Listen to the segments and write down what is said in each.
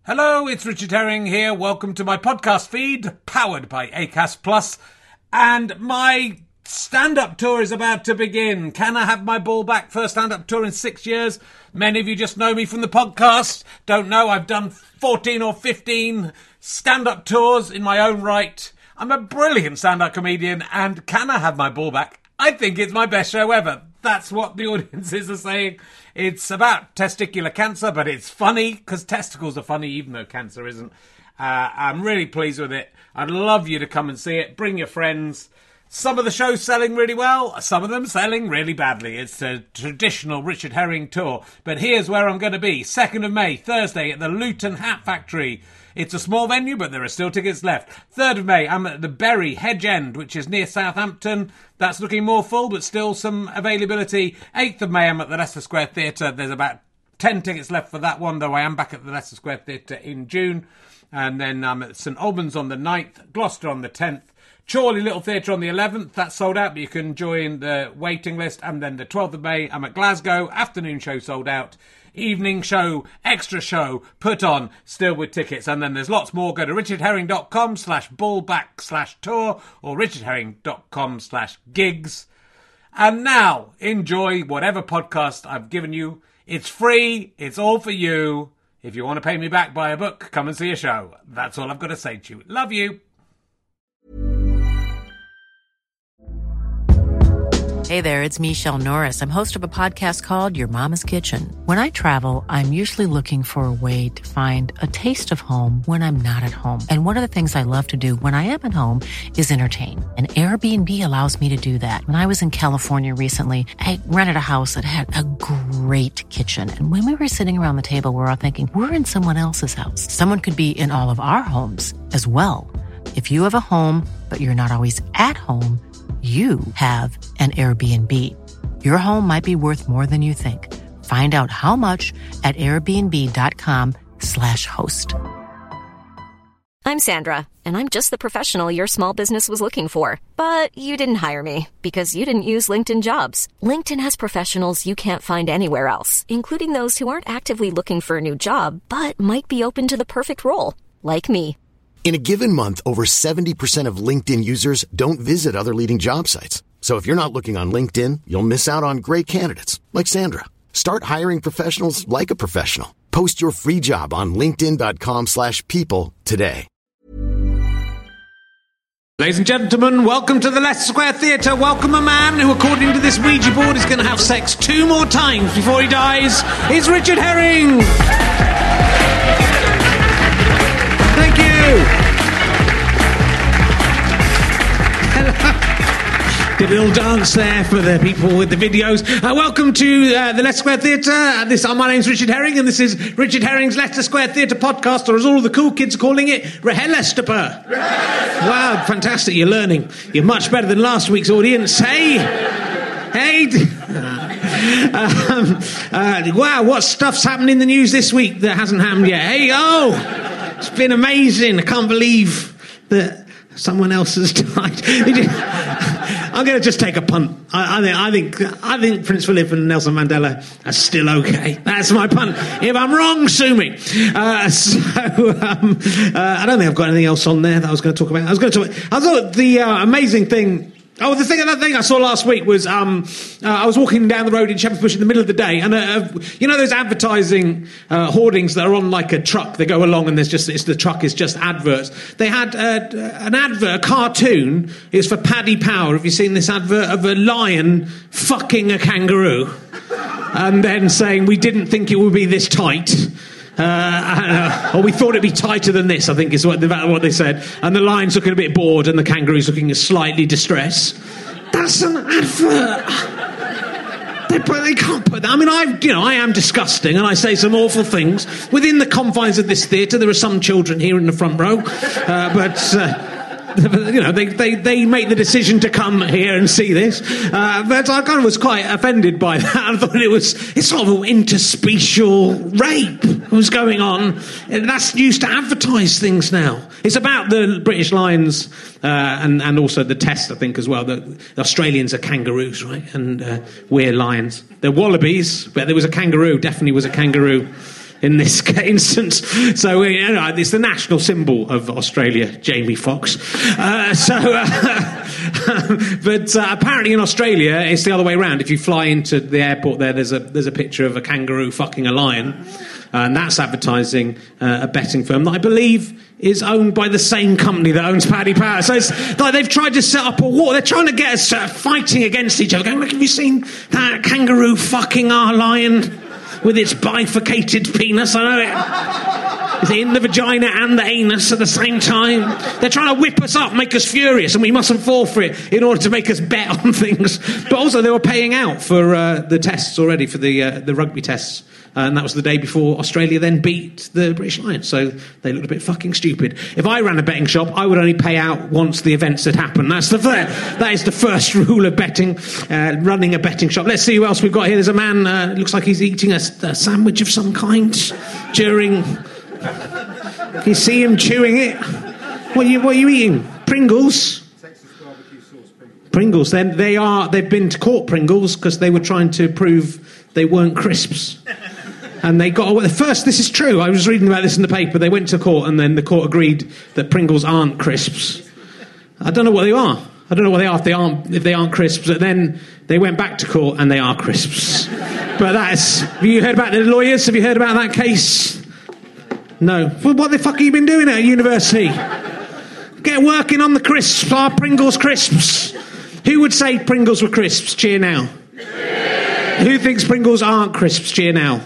Hello, it's Richard Herring here. Welcome to my podcast feed, powered by Acast Plus. And my stand-up tour is about to begin. Can I have my ball back? First stand-up tour in 6 years. Many of you just know me from the podcast. Don't know, I've done 14 or 15 stand-up tours in my own right. I'm a brilliant stand-up comedian, and can I have my ball back? I think it's my best show ever. That's what the audiences are saying. It's about testicular cancer, but it's funny, because testicles are funny, even though cancer isn't. I'm really pleased with it. I'd love you to come and see it. Bring your friends. Some of the shows selling really well, some of them selling really badly. It's a traditional Richard Herring tour. But here's where I'm going to be. 2nd of May, Thursday, at the Luton Hat Factory. It's a small venue, but there are still tickets left. 3rd of May, I'm at the Bury Hedge End, which is near Southampton. That's looking more full, but still some availability. 8th of May, I'm at the Leicester Square Theatre. There's about 10 tickets left for that one, though I am back at the Leicester Square Theatre in June. And then I'm at St Albans on the 9th, Gloucester on the 10th. Chorley Little Theatre on the 11th, that's sold out, but you can join the waiting list. And then the 12th of May, I'm at Glasgow, afternoon show sold out, evening show, extra show, put on, still with tickets. And then there's lots more. Go to richardherring.com/ballback/tour or richardherring.com/gigs. And now, enjoy whatever podcast I've given you. It's free, it's all for you. If you want to pay me back, buy a book, come and see a show. That's all I've got to say to you. Love you. Hey there, it's Michelle Norris. I'm host of a podcast called Your Mama's Kitchen. When I travel, I'm usually looking for a way to find a taste of home when I'm not at home. And one of the things I love to do when I am at home is entertain. And Airbnb allows me to do that. When I was in California recently, I rented a house that had a great kitchen. And when we were sitting around the table, we're all thinking, we're in someone else's house. Someone could be in all of our homes as well. If you have a home, but you're not always at home, you have an Airbnb. Your home might be worth more than you think. Find out how much at airbnb.com/host. I'm Sandra, and I'm just the professional your small business was looking for. But you didn't hire me because you didn't use LinkedIn Jobs. LinkedIn has professionals you can't find anywhere else, including those who aren't actively looking for a new job, but might be open to the perfect role, like me. In a given month, over 70% of LinkedIn users don't visit other leading job sites. So if you're not looking on LinkedIn, you'll miss out on great candidates like Sandra. Start hiring professionals like a professional. Post your free job on linkedin.com/people today. Ladies and gentlemen, welcome to the Leicester Square Theatre. Welcome a man who, according to this Ouija board, is going to have sex 2 more times before he dies. It's Richard Herring. Thank you. Hello. Did a little dance there for the people with the videos. Welcome to the Leicester Square Theatre. My name's Richard Herring, and this is Richard Herring's Leicester Square Theatre podcast, or as all the cool kids are calling it, Rehelestapa. Wow, fantastic! You're learning. You're much better than last week's audience. Hey. Wow, what stuff's happened in the news this week that hasn't happened yet? Hey, it's been amazing. I can't believe that someone else has died. I'm going to just take a punt. I think Prince Philip and Nelson Mandela are still okay. That's my punt. If I'm wrong, sue me. I don't think I've got anything else on there that I was going to talk about. I thought the amazing thing. Oh, the thing I saw last week was I was walking down the road in Shepherd's Bush in the middle of the day, and you know those advertising hoardings that are on like a truck. They go along, and the truck is just adverts. They had an advert, a cartoon. It's for Paddy Power. Have you seen this advert of a lion fucking a kangaroo, and then saying we didn't think it would be this tight. Or we thought it'd be tighter than this, I think is what they said. And the lion's looking a bit bored and the kangaroo's looking slightly distressed. That's an advert. They can't put that. I mean, I am disgusting and I say some awful things. Within the confines of this theatre, there are some children here in the front row. They make the decision to come here and see this. But I kind of was quite offended by that. I thought it's sort of an interspecial rape was going on. And that's used to advertise things now. It's about the British Lions and also the test, I think, as well. The Australians are kangaroos, right? And we're lions. They're wallabies, but there was a kangaroo, definitely was a kangaroo. in this instance. So it's the national symbol of Australia, Jamie Foxx. But apparently in Australia, it's the other way around. If you fly into the airport there's a picture of a kangaroo fucking a lion. And that's advertising a betting firm that I believe is owned by the same company that owns Paddy Power. So it's like they've tried to set up a war. They're trying to get us fighting against each other. Going, look, have you seen that kangaroo fucking our lion with its bifurcated penis? I know it. It's in the vagina and the anus at the same time. They're trying to whip us up, make us furious, and we mustn't fall for it in order to make us bet on things. But also they were paying out for the tests already, for the rugby tests. And that was the day before Australia then beat the British Lions. So they looked a bit fucking stupid. If I ran a betting shop, I would only pay out once the events had happened. That is the first rule of betting, running a betting shop. Let's see who else we've got here. There's a man, looks like he's eating a sandwich of some kind during... Can you see him chewing it? What are you eating? Pringles? Texas barbecue sauce Pringles. Pringles. They've been to court, Pringles, because they were trying to prove they weren't crisps. And they got away. First, this is true. I was reading about this in the paper. They went to court, and then the court agreed that Pringles aren't crisps. I don't know what they are. I don't know what they are if they aren't crisps. But then they went back to court, and they are crisps. But have you heard about the lawyers? Have you heard about that case? No. Well, what the fuck have you been doing at university? Get working on the crisps. Our Pringles crisps. Who would say Pringles were crisps? Cheer now. Who thinks Pringles aren't crisps? Cheer now.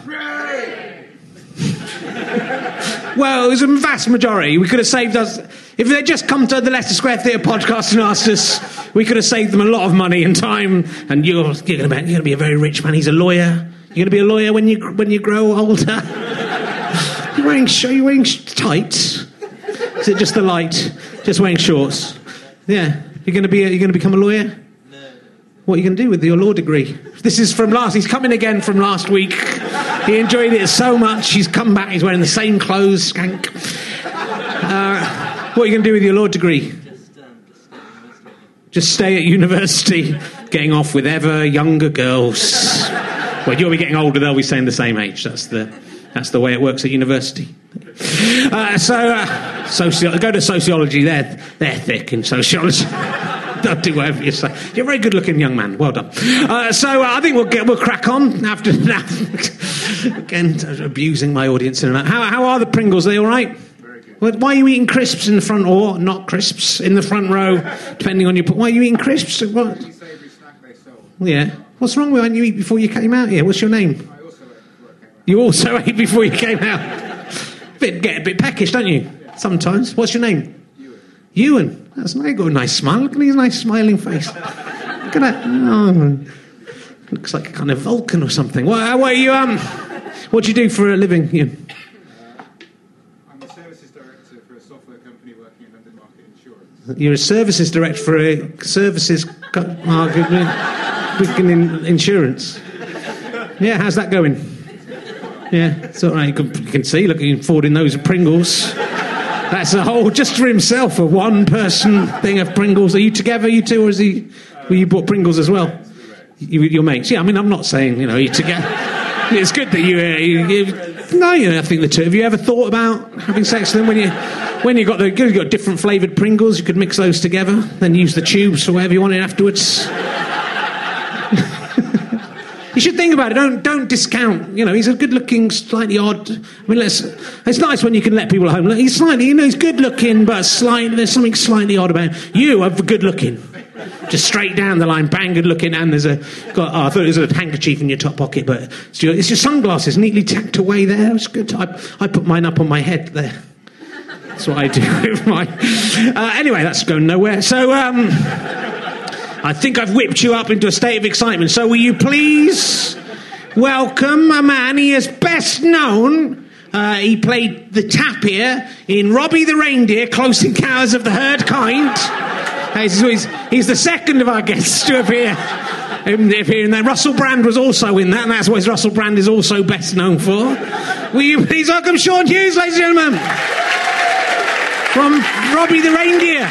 Well, it was a vast majority. We could have saved us... If they'd just come to the Leicester Square Theatre podcast and asked us, we could have saved them a lot of money and time. And you're going to be a very rich man. He's a lawyer. You're going to be a lawyer when you grow older. You're wearing tights. Is it just the light? Just wearing shorts? Yeah. You're going to become a lawyer? What are you going to do with your law degree? This is from he's coming again from last week. He enjoyed it so much, he's come back, he's wearing the same clothes, skank. What are you going to do with your law degree? Just stay at university, getting off with ever younger girls. Well, you'll be getting older, they'll be staying the same age. That's the way it works at university. Go to sociology, they're thick in sociology. Don't do whatever you say. You're a very good-looking young man. Well done. I think we'll crack on after that. Again, abusing my audience in and out. How are the Pringles? Are they all right? Very good. Well, why are you eating crisps in the front, or not crisps in the front row, depending on your... Why are you eating crisps? What? Every savoury snack they sold. Yeah. What's wrong with when you eat before you came out here? What's your name? I also ate before I came out. You also ate before you came out. Get a bit peckish, don't you? Yeah. Sometimes. What's your name? Ewan. That's nice. You've got a nice smile. Look at his nice smiling face. Look at that. Oh, looks like a kind of Vulcan or something. What do you do for a living, Ewan? I'm the services director for a software company working in London Market Insurance. You're a services director for a services market in insurance. Yeah, how's that going? Yeah, it's all right. You can see, looking forward in those Pringles. That's a whole, just for himself, a one-person thing of Pringles. Are you together, you two, or is he... Well, you bought Pringles as well? Your mates? Yeah, I mean, I'm not saying, you're together. It's good that I think the two. Have you ever thought about having sex with them when you got different flavoured Pringles? You could mix those together, then use the tubes for whatever you wanted afterwards. You should think about it. Don't discount. He's a good-looking, slightly odd. I mean, it's nice when you can let people at home. He's slightly, he's good-looking, but there's something slightly odd about him. You are good-looking, just straight down the line, bang good-looking, and there's I thought it was a handkerchief in your top pocket, but it's your sunglasses neatly tucked away there. It's good. I put mine up on my head there. That's what I do with mine. Anyway, that's going nowhere. So. I think I've whipped you up into a state of excitement. So will you please welcome a man he is best known. He played the tapir in Robbie the Reindeer, Close Encounters of the Third Kind. He's the second of our guests to appear in that. Russell Brand was also in that, and that's what Russell Brand is also best known for. Will you please welcome Sean Hughes, ladies and gentlemen, from Robbie the Reindeer.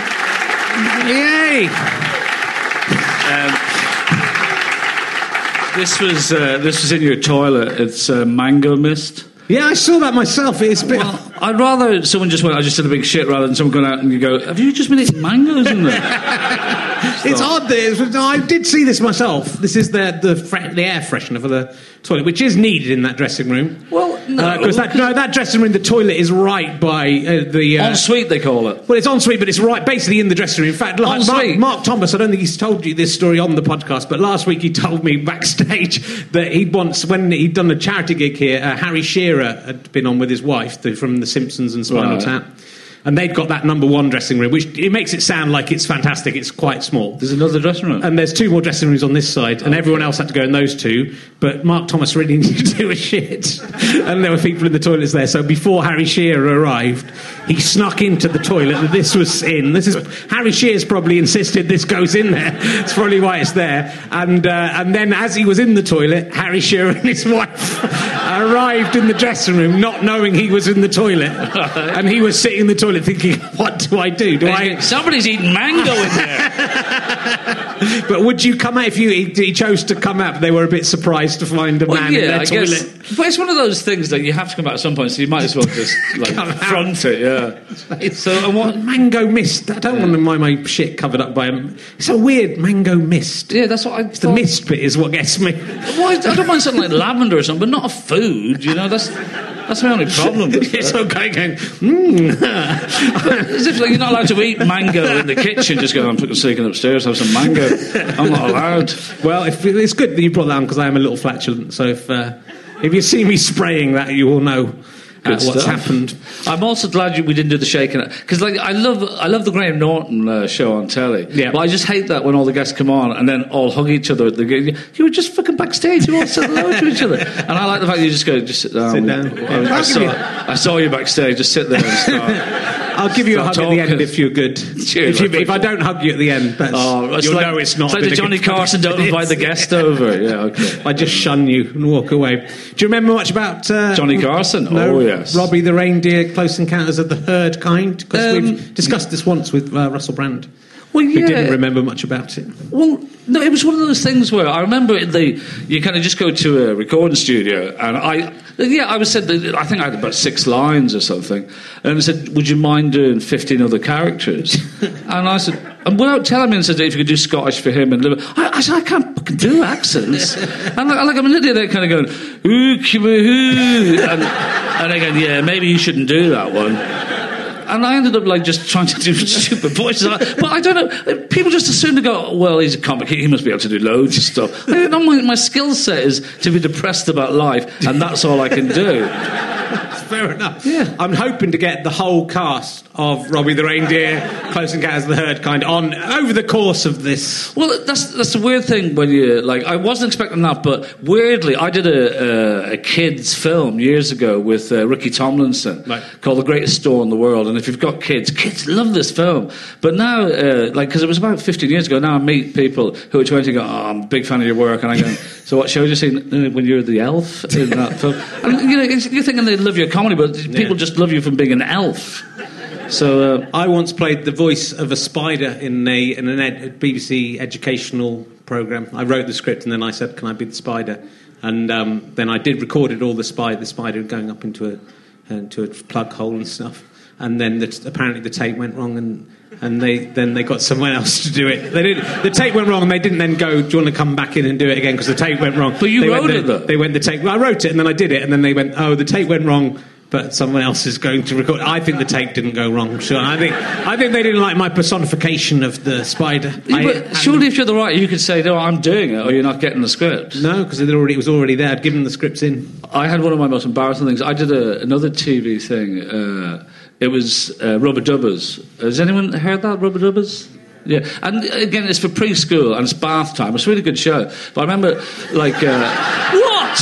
Yay! This was in your toilet. It's mango mist. Yeah, I saw that myself. It's a bit... Well, I'd rather someone just went, I just did a big shit, rather than someone going out and you go, have you just been eating mangoes in there? It's odd that I did see this myself. This is the air freshener for the toilet, which is needed in that dressing room. Well, no. Because that dressing room, the toilet is right by the... ensuite, they call it. Well, it's ensuite, but it's right basically in the dressing room. In fact, like Mark Thomas, I don't think he's told you this story on the podcast, but last week he told me backstage that when he'd done a charity gig here, Harry Shearer had been on with his wife from The Simpsons and Spinal Tap. And they'd got that number one dressing room, which it makes it sound like it's fantastic. It's quite small. There's another dressing room? And there's two more dressing rooms on this side, and everyone else had to go in those two. But Mark Thomas really needed to do a shit. And there were people in the toilets there. So before Harry Shearer arrived, he snuck into the toilet that this was in. Harry Shearer's probably insisted this goes in there. It's probably why it's there. And then as he was in the toilet, Harry Shearer and his wife arrived in the dressing room, not knowing he was in the toilet. And he was sitting in the toilet thinking, what do I do? Somebody's eating mango in there. But would you come out if he chose to come out? They were a bit surprised to find a man in their toilet. Guess, but it's one of those things that you have to come out at some point, so you might as well just front it. Yeah. So and what mango mist? I don't want my shit covered up by him. It's a weird mango mist. Yeah, that's what I. The mist bit is what gets me. Well, I don't mind something like lavender or something, but not a food. You know, that's my only problem. It's okay going. As if you're not allowed to eat mango in the kitchen. Just go, I'm sneaking upstairs, have some mango. I'm not allowed. Well, it's good that you brought that on because I am a little flatulent. So if you see me spraying that, you will know what's happened. I'm also glad we didn't do the shaking because I love the Graham Norton show on telly. Yeah. But I just hate that when all the guests come on and then all hug each other. You were just fucking backstage. You all said hello to each other. And I like the fact that you just go, just sit down. Sit down. I saw you backstage. Just sit there and start. I'll give you a hug at the end if you're good. If I don't hug you at the end, you'll know it's not. It's like the Johnny Carson don't invite the guest over. Yeah, okay. I just shun you and walk away. Do you remember much about Johnny Carson? No, oh yes, Robbie the Reindeer, Close Encounters of the Third Kind. Because we've discussed this once with Russell Brand. Well, yeah. Who didn't remember much about it. Well, no, it was one of those things where I remember you kind of just go to a recording studio, and I said that I think I had about 6 lines or something, and I said, "Would you mind doing 15 other characters?" And I said, and without telling me, I said, "If you could do Scottish for him," and I said, "I can't fucking do accents," and I'm an idiot there, kind of going, "Ooh, and again, yeah, maybe you shouldn't do that one. And I ended up just trying to do stupid voices. But I don't know. People just assume to go, well, he's a comic. He must be able to do loads of stuff. I don't know, my skill set is to be depressed about life, and that's all I can do. Fair enough. Yeah. I'm hoping to get the whole cast of Robbie the Reindeer, Close Encounters of the Third Kind on over the course of this. Well, that's the weird thing when you I wasn't expecting that, but weirdly, I did a kids film years ago with Ricky Tomlinson called The Greatest Store in the World. And if you've got kids love this film. But now, because it was about 15 years ago, now I meet people who are 20 and go, "Oh, I'm a big fan of your work," and I go, "So what show did you see when you were the elf in that film?" And you're thinking they love your comedy, but people just love you from being an elf. So I once played the voice of a spider in a BBC educational programme. I wrote the script and then I said, "Can I be the spider?" And then I recorded all the spider going up into a plug hole and stuff. And then apparently the tape went wrong, and they got someone else to do it. The tape went wrong, and they didn't then go, "Do you want to come back in and do it again?" Because the tape went wrong. But you wrote it, though. They went the tape. Well, I wrote it, and then I did it, and then they went, "Oh, the tape went wrong, but someone else is going to record." I think the tape didn't go wrong. Sure, I think they didn't like my personification of the spider. Yeah, but surely, if you're the writer, you could say, "No, I'm doing it," or you're not getting the script. No, because it was already there. I'd given the scripts in. I had one of my most embarrassing things. I did another TV thing. It was Rubber Dubbers. Has anyone heard that, Rubber Dubbers? Yeah, and again, it's for preschool and it's bath time. It's a really good show. But I remember, what?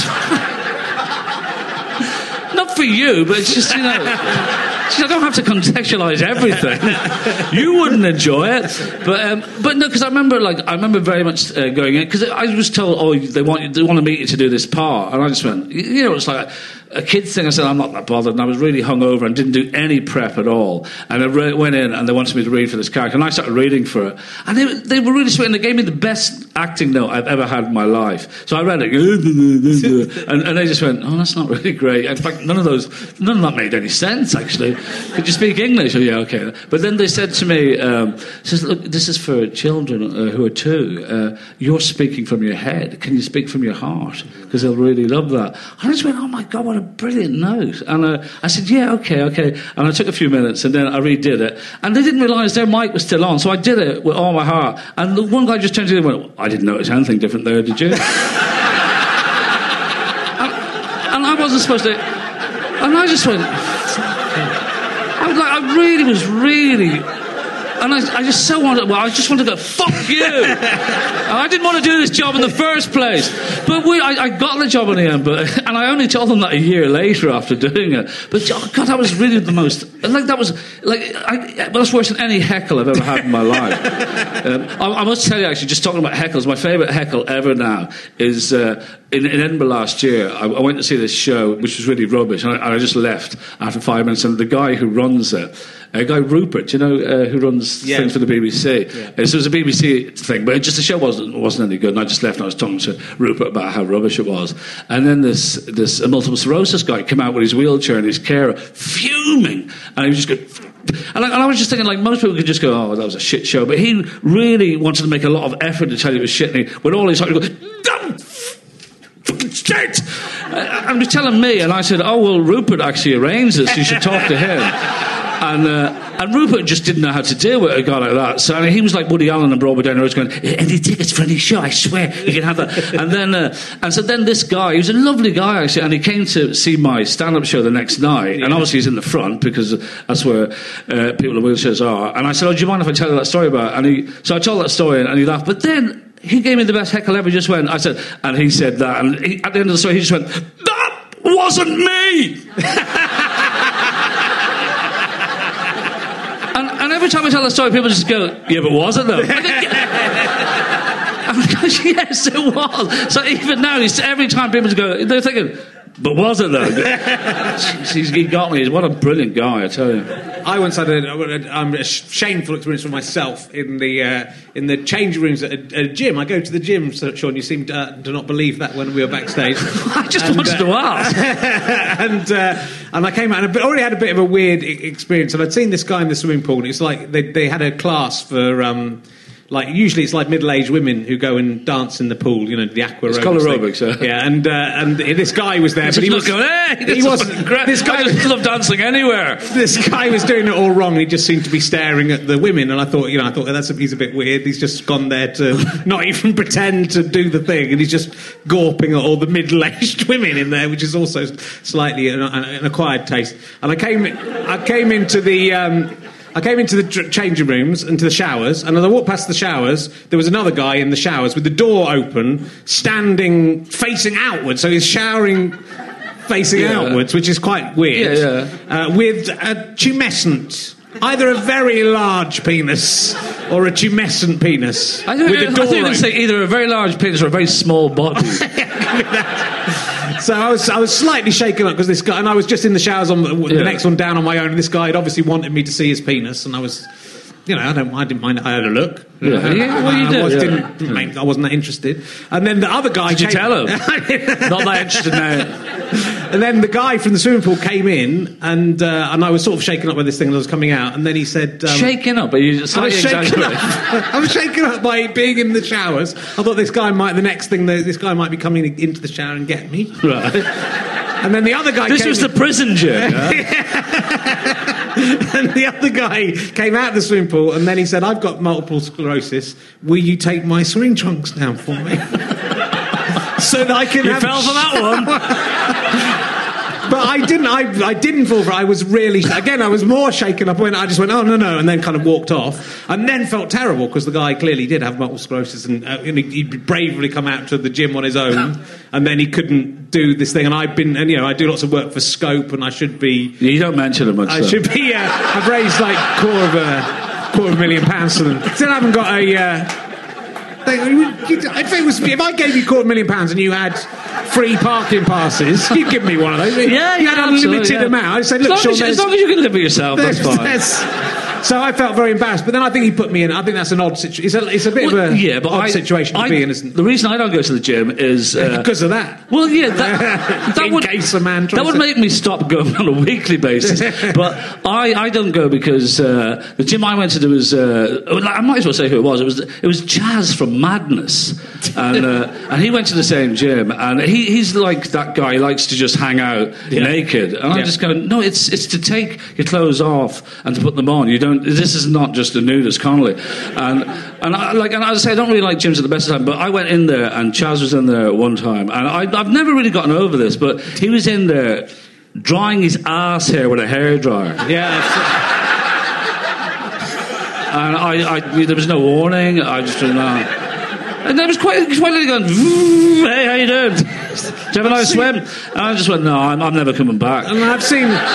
Not for you, but it's just, I don't have to contextualise everything. You wouldn't enjoy it, but no, because I remember very much going in because I was told, "Oh, they want to meet you to do this part," and I just went, it's like a kids thing. I said, I'm not that bothered. And I was really hungover and didn't do any prep at all. And I went in and they wanted me to read for this character. And I started reading for it. And they were really sweet. And they gave me the best acting note I've ever had in my life. So I read it. And they just went, oh, that's not really great. In fact, none of that made any sense, actually. Could you speak English? Oh, yeah, okay. But then they said to me, look, this is for children who are 2. You're speaking from your head. Can you speak from your heart? Because they'll really love that. And I just went, oh my God, what a brilliant note. And I said, yeah, okay. And I took a few minutes and then I redid it. And they didn't realise their mic was still on. So I did it with all my heart. And the one guy just turned to me and went, I didn't notice anything different there, did you? And I wasn't supposed to. And I just went, I really was really. And I just so wanted, I just wanted to go, fuck you! I didn't want to do this job in the first place. But I got the job in the end, and I only told them that a year later after doing it. But, oh God, that was really the most, that's worse than any heckle I've ever had in my life. I must tell you, actually, just talking about heckles, my favourite heckle ever now is, in Edinburgh last year, I went to see this show, which was really rubbish, and I just left after 5 minutes, and the guy who runs it, a guy Rupert, you know, who runs things for the BBC. Yeah. So it was a BBC thing, but the show wasn't any good. And I just left and I was talking to Rupert about how rubbish it was. And then this multiple sclerosis guy came out with his wheelchair and his carer, fuming, and he was just going. And I was just thinking, like, most people could just go, oh, that was a shit show. But he really wanted to make a lot of effort to tell you it was shit. And he, with all his heart, he goes, dumb shit! And he was telling me, and I said, oh, well, Rupert actually arranged this. You should talk to him. And Rupert just didn't know how to deal with a guy like that. So I mean, he was like Woody Allen and Broadway down the road going, any tickets for any show, I swear, you can have that. And so then this guy, he was a lovely guy actually, and he came to see my stand-up show the next night, and obviously he's in the front because that's where people in wheelchairs are. And I said, oh, do you mind if I tell you that story about it? So I told that story and he laughed. But then he gave me the best heckle ever. He said, and he said that, and at the end of the story he just went, that wasn't me! And every time I tell that story, people just go, yeah, but was it though? I'm like, yes, it was. So even now, every time people just go, they're thinking, but was it though? He got me. What a brilliant guy, I tell you. I once had a shameful experience for myself in the changing rooms at a gym. I go to the gym, Sean. You seem to not believe that when we were backstage. I just wanted to ask. And I came out and I already had a bit of a weird experience. And I'd seen this guy in the swimming pool. And it's like they had a class for. Like usually it's like middle-aged women who go and dance in the pool, you know, the aqua aerobics. It's called aerobics, yeah. And this guy was there, but he was going, hey, he wasn't. This guy just loved dancing anywhere. This guy was doing it all wrong. He just seemed to be staring at the women, and I thought he's a bit weird. He's just gone there to not even pretend to do the thing, and he's just gawping at all the middle-aged women in there, which is also slightly an acquired taste. And I came into the changing rooms and to the showers, and as I walked past the showers, there was another guy in the showers with the door open, standing facing outwards, so he's showering facing outwards, which is quite weird, with a tumescent, either a very large penis or a tumescent penis. I think you're going to say either a very large penis or a very small body. So I was slightly shaken up because this guy, and I was just in the showers on the next one down on my own, and this guy had obviously wanted me to see his penis, and I was, I didn't mind. I had a look. I wasn't that interested. And then the other guy. Did you tell him? Not that interested now. And then the guy from the swimming pool came in, and I was sort of shaken up by this thing that was coming out, and then he said... shaken up? Are you slightly exaggerating? I was shaken up by being in the showers. I thought this guy might be coming into the shower and get me. Right. And then the other guy This was the prison gym. And the other guy came out of the swimming pool, and then he said, I've got multiple sclerosis. Will you take my swimming trunks down for me? So that I can fell for that one. But I didn't fall for it. I was really... Again, I was more shaken up when I just went, oh, no, and then kind of walked off. And then felt terrible, because the guy clearly did have multiple sclerosis, and he'd bravely come out to the gym on his own, and then he couldn't do this thing. And I do lots of work for Scope, and I should be... You don't mention it much, I should be... I've raised, like, £250,000 for them. Still haven't got If I gave you £250,000 and you had free parking passes, you'd give me one of those. Yeah, you had unlimited amount. I'd say, look, as long as you can live with yourself, that's fine. So I felt very embarrassed, but then I think he put me in. I think that's an odd situation. It's a bit of a odd situation to be in, isn't it? The reason I don't go to the gym is because of that. Well, yeah, that in case a man tries that would make me stop going on a weekly basis. But I don't go because the gym I went to do was I might as well say who it was. It was Chaz from Madness, and he went to the same gym, and he's like that guy. He likes to just hang out naked, and I just go, no, it's to take your clothes off and to put them on. You don't. This is not just a nudist Connolly, and as I say, I don't really like gyms at the best of time. But I went in there, and Chaz was in there at one time, and I've never really gotten over this, but he was in there drying his ass hair with a hairdryer. Yeah. And I there was no warning. I just didn't know. And there was quite literally going, hey, how you doing? Did you have a nice swim? And I just went, no, I'm never coming back. And I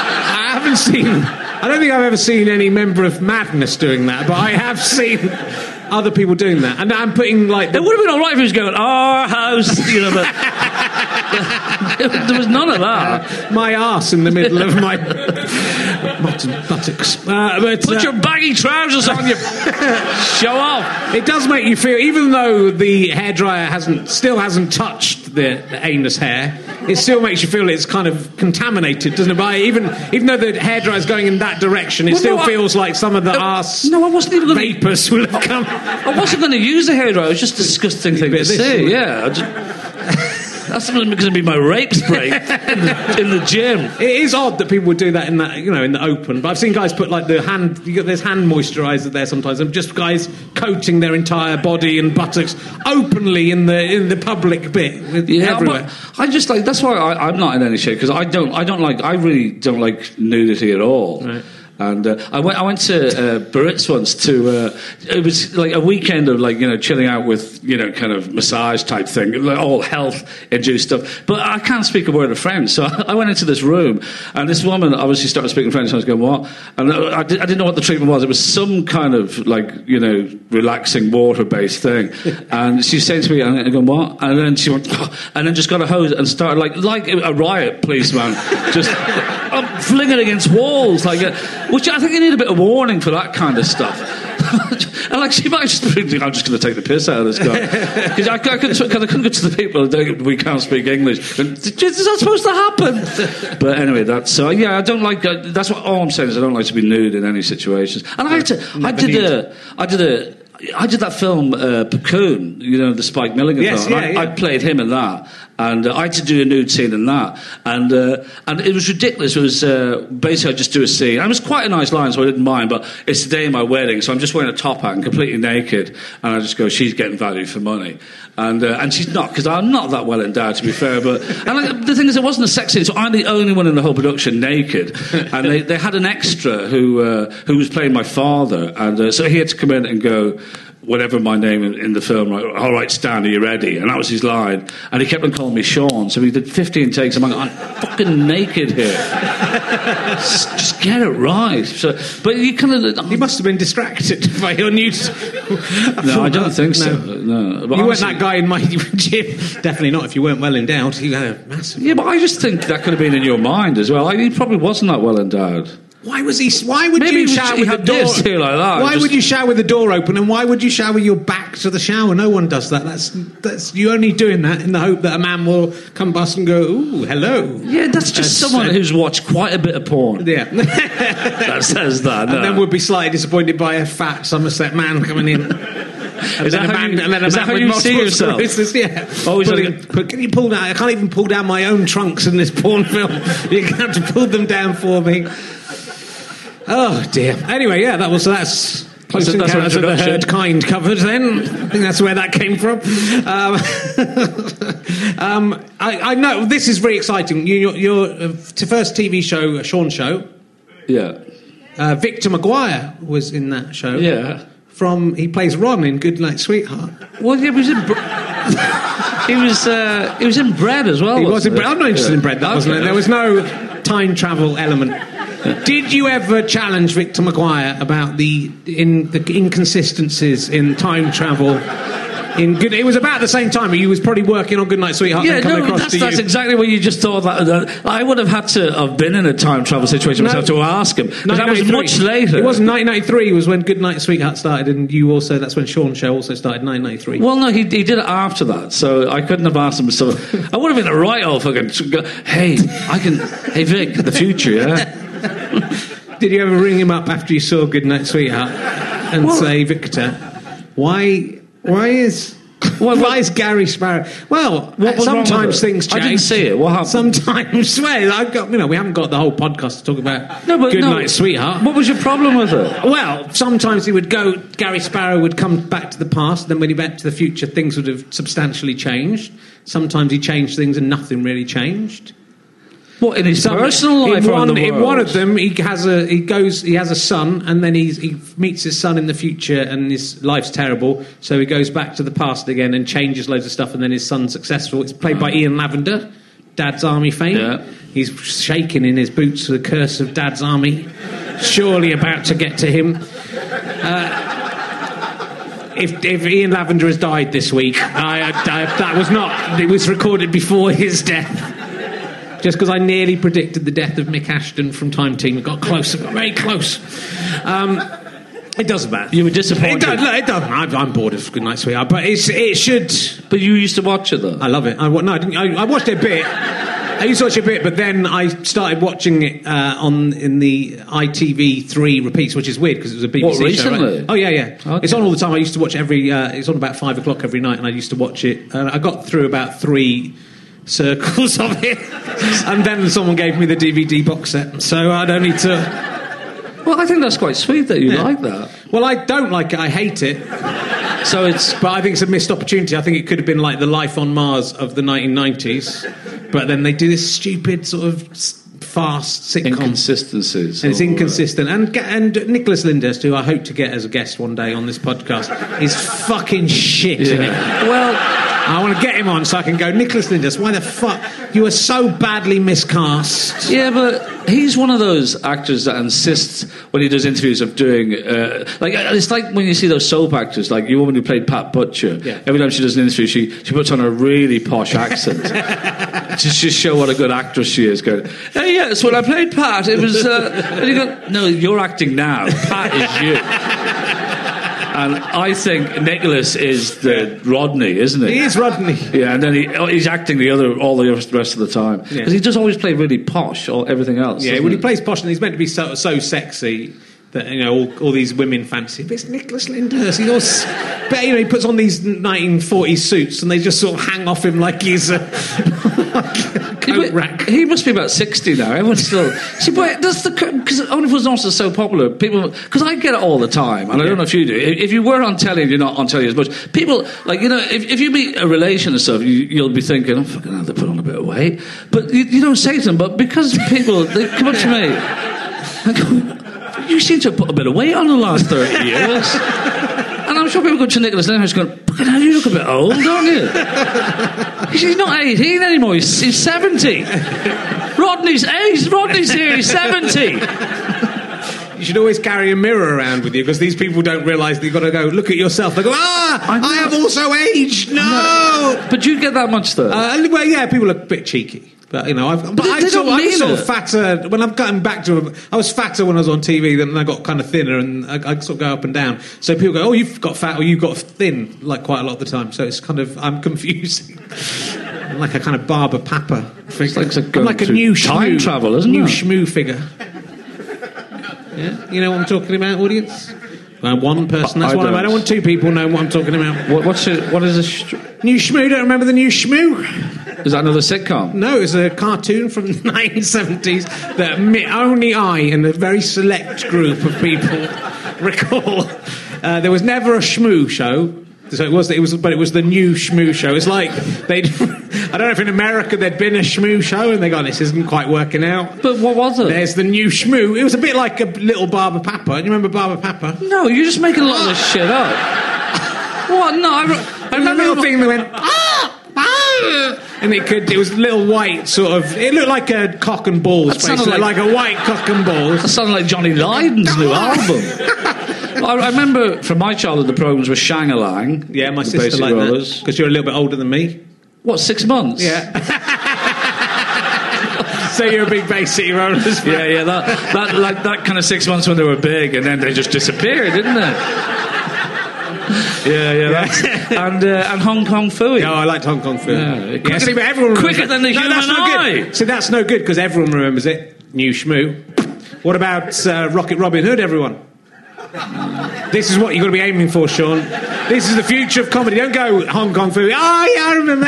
don't think I've ever seen any member of Madness doing that, but I have seen other people doing that. And I'm putting like... It would have been all right if he was going, our house, you know, but there was none of that. My arse in the middle of my buttocks. Put your baggy trousers on, you show off. It does make you feel, even though the hairdryer still hasn't touched the anus hair, it still makes you feel it's kind of contaminated, doesn't it? But even though the hairdryer's going in that direction, it feels like some of the arse vapours will have come. I wasn't going to use the hairdryer. It was just a disgusting thing to say. Yeah. That's going to be my rape spray in the gym. It is odd that people would do that in the open. But I've seen guys put like there's hand moisturiser there sometimes, and just guys coating their entire body and buttocks openly in the public bit everywhere. I just like that's why I'm not in any shape, because I really don't like nudity at all. Right. And I went to Biarritz once to it was like a weekend of chilling out with kind of massage type thing, like all health induced stuff. But I can't speak a word of French, so I went into this room, and this woman obviously started speaking French. And I was going, what? And I didn't know what the treatment was. It was some kind of relaxing water based thing. And she said to me, and I go, what? And then she went, oh, and then just got a hose and started like a riot policeman, just flinging against walls which I think you need a bit of warning for that kind of stuff. And she might just think, I'm just going to take the piss out of this guy. Because I couldn't go to the people and we can't speak English. And, is that supposed to happen? But anyway, that's... I don't like... that's what all I'm saying is I don't like to be nude in any situations. And I did that film, Cocoon, the Spike Milligan film. I played him in that. And I had to do a nude scene in that. And it was ridiculous. It was basically I just do a scene. And it was quite a nice line, so I didn't mind. But it's the day of my wedding, so I'm just wearing a top hat and completely naked. And I just go, she's getting value for money. And she's not, because I'm not that well endowed, to be fair. But the thing is, it wasn't a sex scene, so I'm the only one in the whole production naked. And they had an extra who was playing my father. And so he had to come in and go... whatever my name in the film, like, all right, Stan, are you ready? And that was his line. And he kept on calling me Sean, so he did 15 takes. I'm fucking naked here. Just get it right. So, but you kind of... You must have been distracted by your news. No, I don't think so. No. But you weren't that guy in my gym. Definitely not if you weren't well endowed. You had a massive... Yeah, but I just think that could have been in your mind as well. He probably wasn't that well endowed. Why would you shower with the door? Like that. Why would you shower with the door open, and why would you shower with your back to the shower? No one does that. That's you only doing that in the hope that a man will come past and go, "Ooh, hello." Yeah, that's just someone who's watched quite a bit of porn. Yeah, that says that. No. And then would be slightly disappointed by a fat Somerset man coming in. Is that how you see yourself? Yeah. Can you pull down? I can't even pull down my own trunks in this porn film. You're going to have to pull them down for me. Oh dear. Anyway, yeah, that's Close Encounters of the Third Kind covered. Then I think that's where that came from. I know this is very exciting. Your first TV show, Sean Show. Yeah. Victor Maguire was in that show. Yeah. He plays Ron in Goodnight Sweetheart. Well, he was in. He was in Bread as well. He was in Bread. I'm not interested in Bread. Wasn't it? There was no time travel element. Did you ever challenge Victor Maguire about the inconsistencies in time travel It was about the same time. He was probably working on Goodnight Sweetheart. Yeah, and coming across that's exactly what you just thought. That I would have had to have been in a time travel situation myself to ask him. Because that was much later. It wasn't 1993. Was when Goodnight Sweetheart started, and that's when Sean Show also started. 1993. Well, no, he did it after that, so I couldn't have asked him. So I would have been a right old fucking. Hey, Hey, Vic, the future, yeah. Did you ever ring him up after you saw Goodnight Sweetheart and say, Victor, why is Gary Sparrow? Well, sometimes things change. I didn't see it. What happened? Sometimes, we haven't got the whole podcast to talk about Goodnight Sweetheart. What was your problem with it? Well, sometimes Gary Sparrow would come back to the past, then when he went to the future, things would have substantially changed. Sometimes he changed things and nothing really changed. What, in his personal life or in the world? In one of them, he has a son, and then he meets his son in the future, and his life's terrible. So he goes back to the past again and changes loads of stuff, and then his son's successful. It's played by Ian Lavender, Dad's Army fame. Yeah. He's shaking in his boots for the curse of Dad's Army. Surely about to get to him. If Ian Lavender has died this week, that was not. It was recorded before his death. Just because I nearly predicted the death of Mick Ashton from Time Team. It got close. It got very close. It doesn't matter. You were disappointed. It doesn't. I'm bored of Goodnight Sweetheart, but it should. But you used to watch it, though. I love it. I watched it a bit. I used to watch it a bit, but then I started watching it in the ITV3 repeats, which is weird because it was a BBC show. Recently? Right? Oh, yeah. Okay. It's on all the time. I used to watch it's on about 5 o'clock every night, and I used to watch it. I got through about 3 circles of it, and then someone gave me the DVD box set, so I don't need to. Well, I think that's quite sweet that you like that. Well, I don't like it. I hate it. But I think it's a missed opportunity. I think it could have been like the Life on Mars of the 1990s, but then they do this stupid sort of fast sitcom. Inconsistencies. And it's inconsistent. And Nicholas Lyndhurst, who I hope to get as a guest one day on this podcast, is fucking shit in it. Well, I want to get him on so I can go, Nicholas Lyndhurst, why the fuck? You were so badly miscast. Yeah, but he's one of those actors that insists when he does interviews of doing... it's like when you see those soap actors, like your woman who played Pat Butcher. Yeah. Every time she does an interview, she puts on a really posh accent to just show what a good actress she is. Going, hey, yes, when I played Pat, it was... and you go, no, you're acting now. Pat is you. And I think Nicholas is the Rodney, isn't he? He is Rodney. Yeah, and then he's acting all the rest of the time. Because he does always play really posh or everything else. Yeah, when he plays posh, and he's meant to be so sexy that, all these women fancy. But it's Nicholas Lyndhurst. He puts on these 1940s suits, and they just sort of hang off him like he's a coat rack. He must be about 60 now. Everyone's still... See, but that's because only because North is so popular, people... Because I get it all the time, and I don't know if you do. If you were on telly and you're not on telly as much, people, if you meet a relation and stuff, you'll be thinking, oh, fucking hell, they put on a bit of weight. But you don't say to them, but because people, they come up to me and go, you seem to have put a bit of weight on the last 30 years. And I'm sure people go to Nicholas Lyndhurst going, fucking hell, you look a bit old, don't you? He's not 18 anymore, he's 70. Rodney's here, he's 70. You should always carry a mirror around with you, because these people don't realise that you've got to go, look at yourself. They go, I have also aged, no! But do you get that much, though? Well, yeah, people look a bit cheeky. But, I was sort of fatter when I'm cutting back to... I was fatter when I was on TV, then I got kind of thinner, and I sort of go up and down. So people go, oh, you've got fat, or you've got thin, like quite a lot of the time. So it's kind of... I'm confusing. I'm like a kind of Barber Papa figure. I'm like a new time travel, isn't it? New shmoo figure. Yeah? You know what I'm talking about, audience? One person, that's I don't want 2 people knowing what I'm talking about. What is a... New Shmoo, don't remember the New Shmoo? Is that another sitcom? No, it was a cartoon from the 1970s that only I and a very select group of people recall. There was never a Shmoo show. So it was the New Shmoo show. It's like I don't know if in America there'd been a Shmoo show and they go, this isn't quite working out. But what was it? There's the New Shmoo. It was a bit like a little Barber Papa. Do you remember Barber Papa? No, you're just making a lot of this shit up. What? No, I remember a little thing that went and it was little white sort of. It looked like a cock and balls, basically, like a white cock and balls. That sounded like Johnny Lydon's new album. I remember from my childhood the programmes were Shang-a-Lang. Yeah, my the sister Basic liked Rollers. that because you're a little bit older than me. What, 6 months? Yeah. So you're a big Basic Rollers fan. Yeah, that kind of 6 months when they were big, and then they just disappeared, didn't they? Yeah. And Hong Kong Phooey. Oh, I liked Hong Kong Phooey. Yeah. See, but everyone Quicker than the human that's no eye. good. So that's no good because everyone remembers it. New Schmoo. What about Rocket Robin Hood, everyone? This is what you've got to be aiming for, Sean. This is the future of comedy. Don't go Hong Kong Phooey. Oh, yeah, I remember.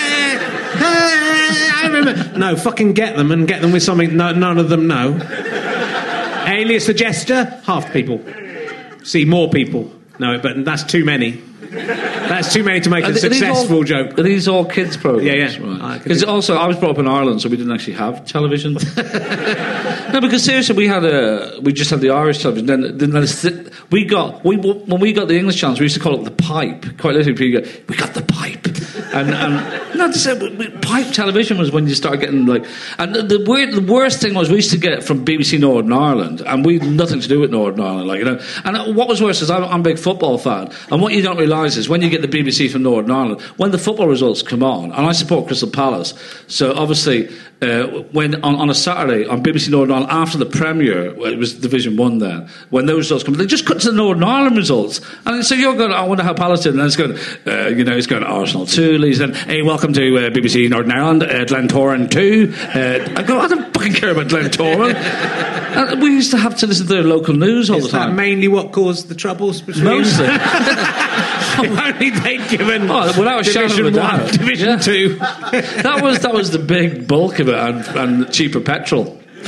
I remember. No, fucking get them and get them with something none of them know. Alias the Jester, half the people. See, more people know it, but that's too many. That's too many to make a successful joke. Are these all kids' programs? Yeah. Because also, I was brought up in Ireland, so we didn't actually have television. No, because seriously, we just had the Irish television. Then when we got the English channels, we used to call it the pipe. Quite literally, people go, "We got the pipe," and not to say pipe television was when you started getting like. And the worst thing was we used to get from BBC Northern Ireland, and we had nothing to do with Northern Ireland, like, you know. And what was worse is I'm a big football fan, and what you don't realise is when you get the BBC from Northern Ireland, when the football results come on, and I support Crystal Palace, so obviously when on a Saturday on BBC Northern Ireland after the premiere, well, it was Division 1 then, when those results come, they just cut to the Northern Ireland results, and so you're going, I wonder how Palace did, and it's going, it's going Arsenal 2, Leeds, and hey, welcome to BBC Northern Ireland, Glentoran 2. I go, I don't fucking care about Glentoran. And we used to have to listen to their local news all the time. Is that mainly what caused the troubles between? Mostly. If only they'd given without a shadow of a doubt. Division 2. that was the big bulk of it, and cheaper petrol,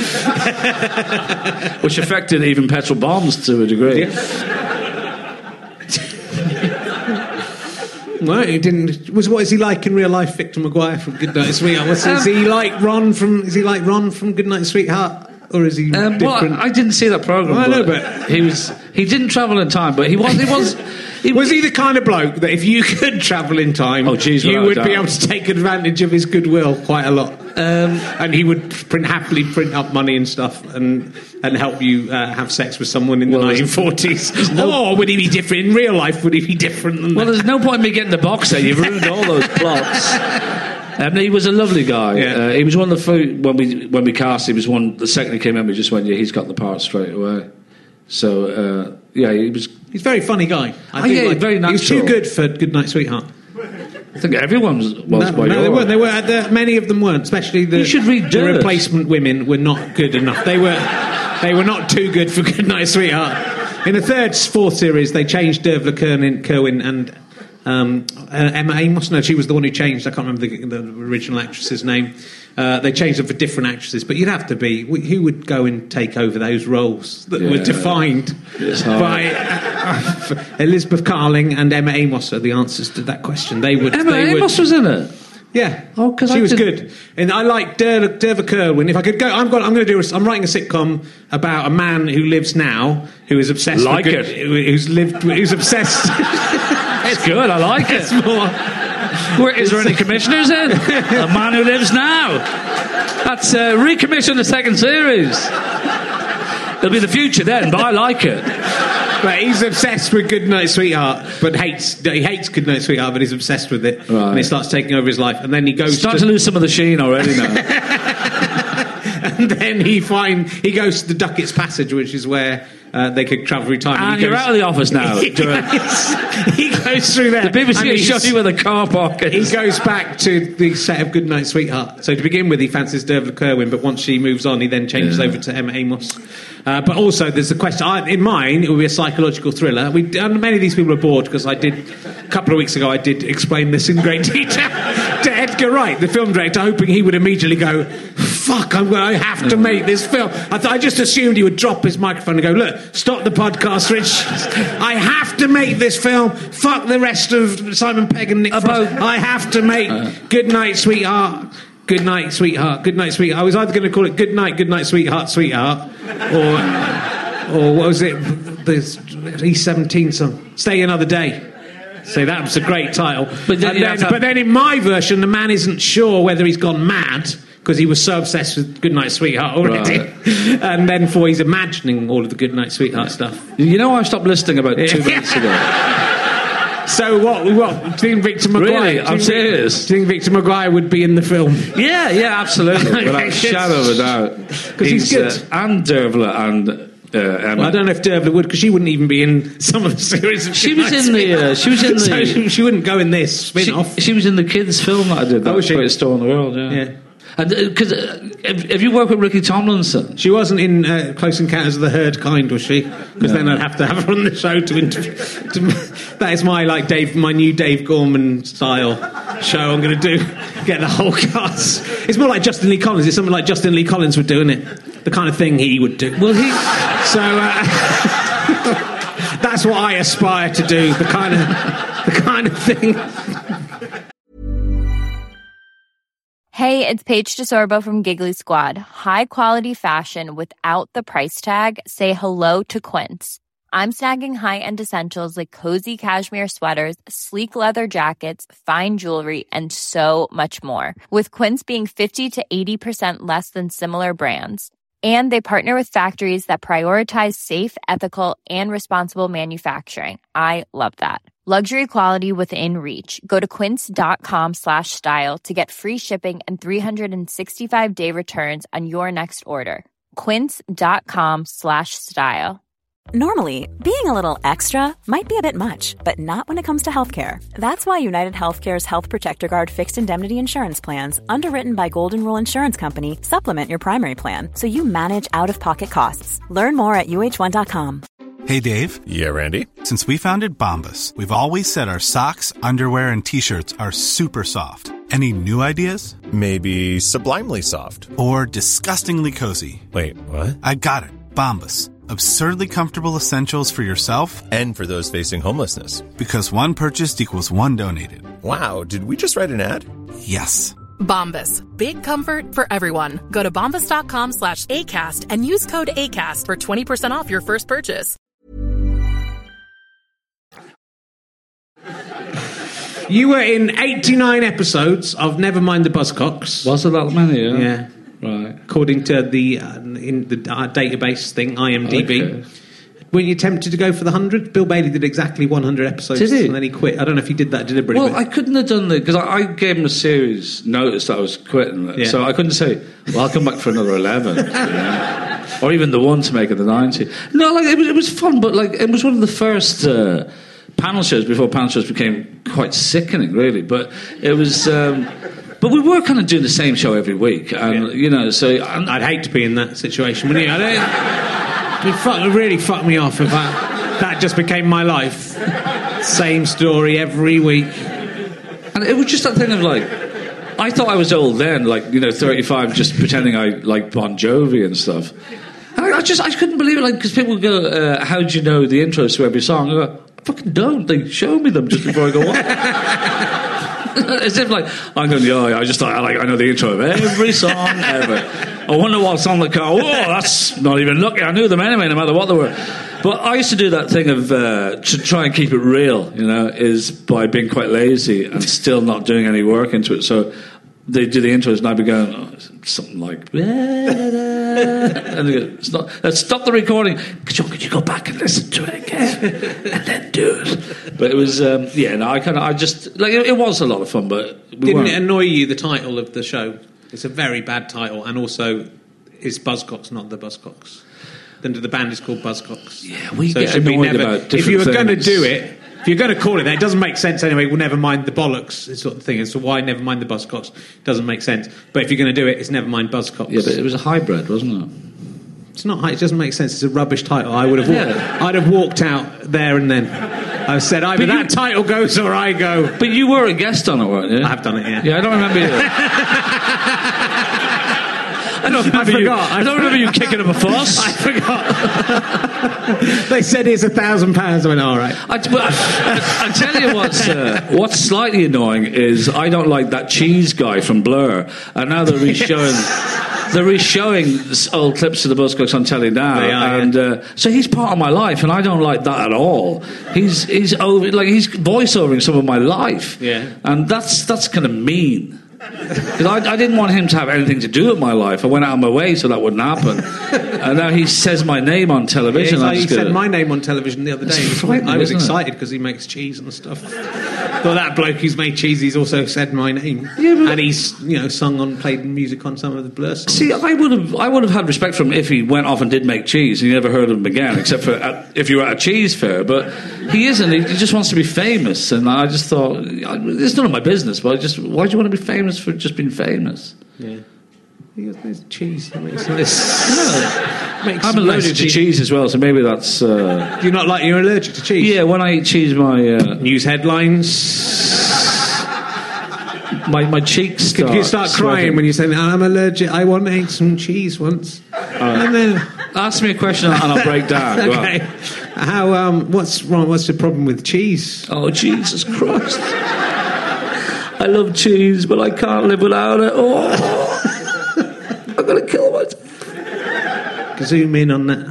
which affected even petrol bombs to a degree. Yeah. No, he didn't. What is he like in real life, Victor Maguire from Goodnight Sweetheart? Is he like Ron from Goodnight Sweetheart? Or is he different? Well, I didn't see that programme. I know, but he didn't travel in time, but he was was he the kind of bloke that if you could travel in time, you would be able to take advantage of his goodwill quite a lot, and he would happily print up money and stuff and help you have sex with someone in the 1940s? Or would he be different in real life? Would he be different than that? There's no point in me getting the box set. You've ruined all those plots. He was a lovely guy. Yeah. He was one of the when we cast. He was one. The second he came in, we just went, he's got the part straight away. So he was. He's a very funny guy. Very natural. He was too good for Goodnight Sweetheart. I think everyone was. No, they weren't. They were. Many of them weren't. Especially the replacement women were not good enough. They were not too good for Goodnight Sweetheart. In the fourth series, they changed Dervla Kerwin and Emma Amos. No, she was the one who changed. I can't remember the original actress's name. They changed them for different actresses, but you'd have to be. Who would go and take over those roles that were defined by Elizabeth Carling and Emma Amos? Are the answers to that question? Emma Amos was in it. Yeah, because she was good, and I like Dervla Kerwin. If I could go, I'm writing a sitcom about a man who lives now, who is obsessed. Who's obsessed. It's good. I like it. Is there any commissioners in? A man who lives now. That's recommission the second series. It'll be the future then, but I like it. But he's obsessed with Goodnight Sweetheart, but he hates Goodnight Sweetheart, but he's obsessed with it, right. And it starts taking over his life. And then he goes to lose some of the sheen already now. And then he goes to the Duckett's Passage, which is where they could travel through time. And you're out of the office now. He goes through there. The BBC shot you with a car park. He goes back to the set of Goodnight Sweetheart. So to begin with, he fancies Dervla Kerwin, but once she moves on, he then changes over to Emma Amos. But also, there's a question. In mine, it will be a psychological thriller. Many of these people are bored because a couple of weeks ago, I did explain this in great detail to Edgar Wright, the film director, hoping he would immediately go, fuck, I have to make this film. I just assumed he would drop his microphone and go, look, stop the podcast, Rich. I have to make this film. Fuck the rest of Simon Pegg and Nick Frost. I have to make Goodnight Sweetheart. Goodnight Sweetheart. Goodnight Sweetheart. I was either going to call it Goodnight Sweetheart, Sweetheart, or what was it? The E17 song, Stay Another Day. So that was a great title. But then in my version, the man isn't sure whether he's gone mad because he was so obsessed with Goodnight Sweetheart already. Right. And then for he's imagining all of the Goodnight Sweetheart stuff. You know, I stopped listening about 2 minutes ago. So what do you think Victor Maguire... Really? I'm serious. Do you think Victor Maguire would be in the film? Yeah, absolutely. Without a shadow of a doubt. Because he's good. And Dervla and Emma. Well, I don't know if Dervla would, because she wouldn't even be in some of the series of She was in the... So she wouldn't go in this spin-off. She was in the kids' film that I did. That was she? Greatest Store in the World, yeah. And because have you worked with Ricky Tomlinson? She wasn't in Close Encounters of the Third Kind, was she? Because then I'd have to have her on the show to interview. That is my my new Dave Gorman style show. I'm going to get the whole cast. It's more like Justin Lee Collins. It's something like Justin Lee Collins would do, isn't it? The kind of thing he would do. Well, so that's what I aspire to do. The kind of thing. Hey, it's Paige DeSorbo from Giggly Squad. High quality fashion without the price tag. Say hello to Quince. I'm snagging high-end essentials like cozy cashmere sweaters, sleek leather jackets, fine jewelry, and so much more. With Quince being 50 to 80% less than similar brands. And they partner with factories that prioritize safe, ethical, and responsible manufacturing. I love that. Luxury quality within reach. Go to quince.com/style to get free shipping and 365-day returns on your next order. Quince.com/style. Normally, being a little extra might be a bit much, but not when it comes to healthcare. That's why United Healthcare's Health Protector Guard fixed indemnity insurance plans, underwritten by Golden Rule Insurance Company, supplement your primary plan so you manage out-of-pocket costs. Learn more at UH1.com. Hey, Dave. Yeah, Randy. Since we founded Bombas, we've always said our socks, underwear, and T-shirts are super soft. Any new ideas? Maybe sublimely soft. Or disgustingly cozy. Wait, what? I got it. Bombas. Absurdly comfortable essentials for yourself and for those facing homelessness. Because one purchased equals one donated. Wow, did we just write an ad? Yes. Bombas. Big comfort for everyone. Go to bombas.com/ACAST and use code ACAST for 20% off your first purchase. You were in 89 episodes of Nevermind the Buzzcocks. Was it that many? Yeah. Right. According to the in the database thing, IMDb. Okay. Weren't you tempted to go for the 100? Bill Bailey did exactly 100 episodes. Did he? And then he quit. I don't know if he did that deliberately. Well, I couldn't have done that because I gave him a series notice that I was quitting. Yeah. So I couldn't say, well, I'll come back for another 11. You know? Or even the one to make it the 90. No, like it was fun, but like it was one of the first panel shows before panel shows became quite sickening, really. But it was... but we were kind of doing the same show every week, and you know, so I'd hate to be in that situation, wouldn't you? It really fucked me off if that just became my life. Same story every week, and it was just that thing of like, I thought I was old then, like 35, just pretending I liked Bon Jovi and stuff. And I couldn't believe it, like because people go, "How do you know the intros to every song?" I go, I fucking don't. They show me them just before I go on. As if like I'm going, I just thought I know the intro of every song ever. I wonder what's on the car. Oh, that's not even lucky. I knew them anyway, no matter what they were. But I used to do that thing of to try and keep it real, is by being quite lazy and still not doing any work into it. So they do the intros and I'd be going something like and they go, it's not, let's stop the recording. John, could you go back and listen to it again and then do it? But it was it was a lot of fun. But didn't it annoy you, the title of the show? It's a very bad title, and also it's Buzzcocks, not the Buzzcocks. Then the band is called Buzzcocks. Yeah, we get annoyed about different if you were going to things. do it. If you're going to call it that, it doesn't make sense anyway. Well, never mind the bollocks, this sort of thing. So why never mind the Buzzcocks? Doesn't make sense. But if you're going to do it, it's never mind Buzzcocks. Yeah, but it was a hybrid, wasn't it? It's not. It doesn't make sense. It's a rubbish title. I'd have walked out there and then. I said either that title goes or I go. But you were a guest on it, weren't you? I have done it. Yeah. Yeah, I don't remember you. I don't remember you kicking up a fuss. I forgot. They said it's £1,000. I went, all right. I tell you what's slightly annoying is I don't like that cheese guy from Blur, and now they're reshowing old clips of the Buzzcocks on telly now, so he's part of my life, and I don't like that at all. He's voiceovering some of my life, yeah, and that's kind of mean. Because I didn't want him to have anything to do with my life. I went out of my way so that wouldn't happen. And now he says my name on television. Yeah, he said my name on television the other day. I was excited because he makes cheese and stuff. Thought that bloke who's made cheese, he's also said my name. Yeah, and he's played music on some of the Blur songs. See, I would have had respect for him if he went off and did make cheese and you never heard of him again, except for if you were at a cheese fair. But he isn't. He just wants to be famous. And I just thought, it's none of my business, but why do you want to be famous for just being famous? Yeah. There's cheese. I'm allergic to cheese as well, so maybe that's... You're allergic to cheese? Yeah, when I eat cheese, my... News headlines... My cheeks start... You start crying when you say, I'm allergic, I ate some cheese once. And then... Ask me a question and I'll break down. Okay. What's wrong? What's the problem with cheese? Oh, Jesus Christ. I love cheese, but I can't live without it. Oh... I'm going to kill myself. Zoom in on that.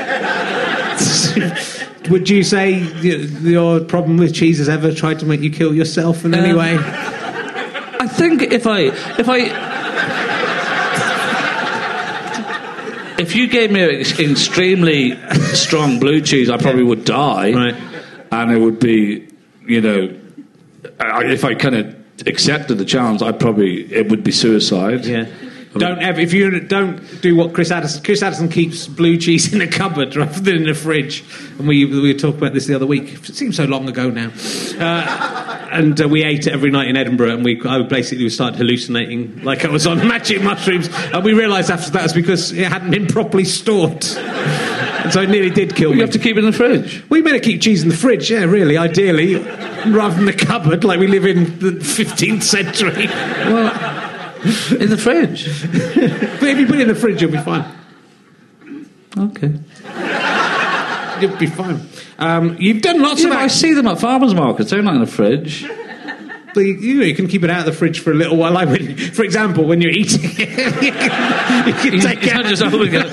Would you say your problem with cheese has ever tried to make you kill yourself in any way? I think if you gave me an extremely strong blue cheese, I probably would die. Right. And it would be, if I kind of accepted the challenge, it would be suicide. Yeah. If you don't do what Chris Addison keeps blue cheese in a cupboard rather than in a fridge, and we were talking about this the other week. It seems so long ago now, and we ate it every night in Edinburgh, and I basically started hallucinating like I was on magic mushrooms, and we realised after that it's because it hadn't been properly stored, and so it nearly did kill me. You have to keep it in the fridge. We better keep cheese in the fridge, yeah, really, ideally, rather than the cupboard like we live in the 15th century. Well, in the fridge. But if you put it in the fridge, you'll be fine. Okay. You'll be fine. You've done lots of... I see them at farmers' markets. They're not in the fridge. But you can keep it out of the fridge for a little while. For example, when you're eating it, you can take it out. Just opening it.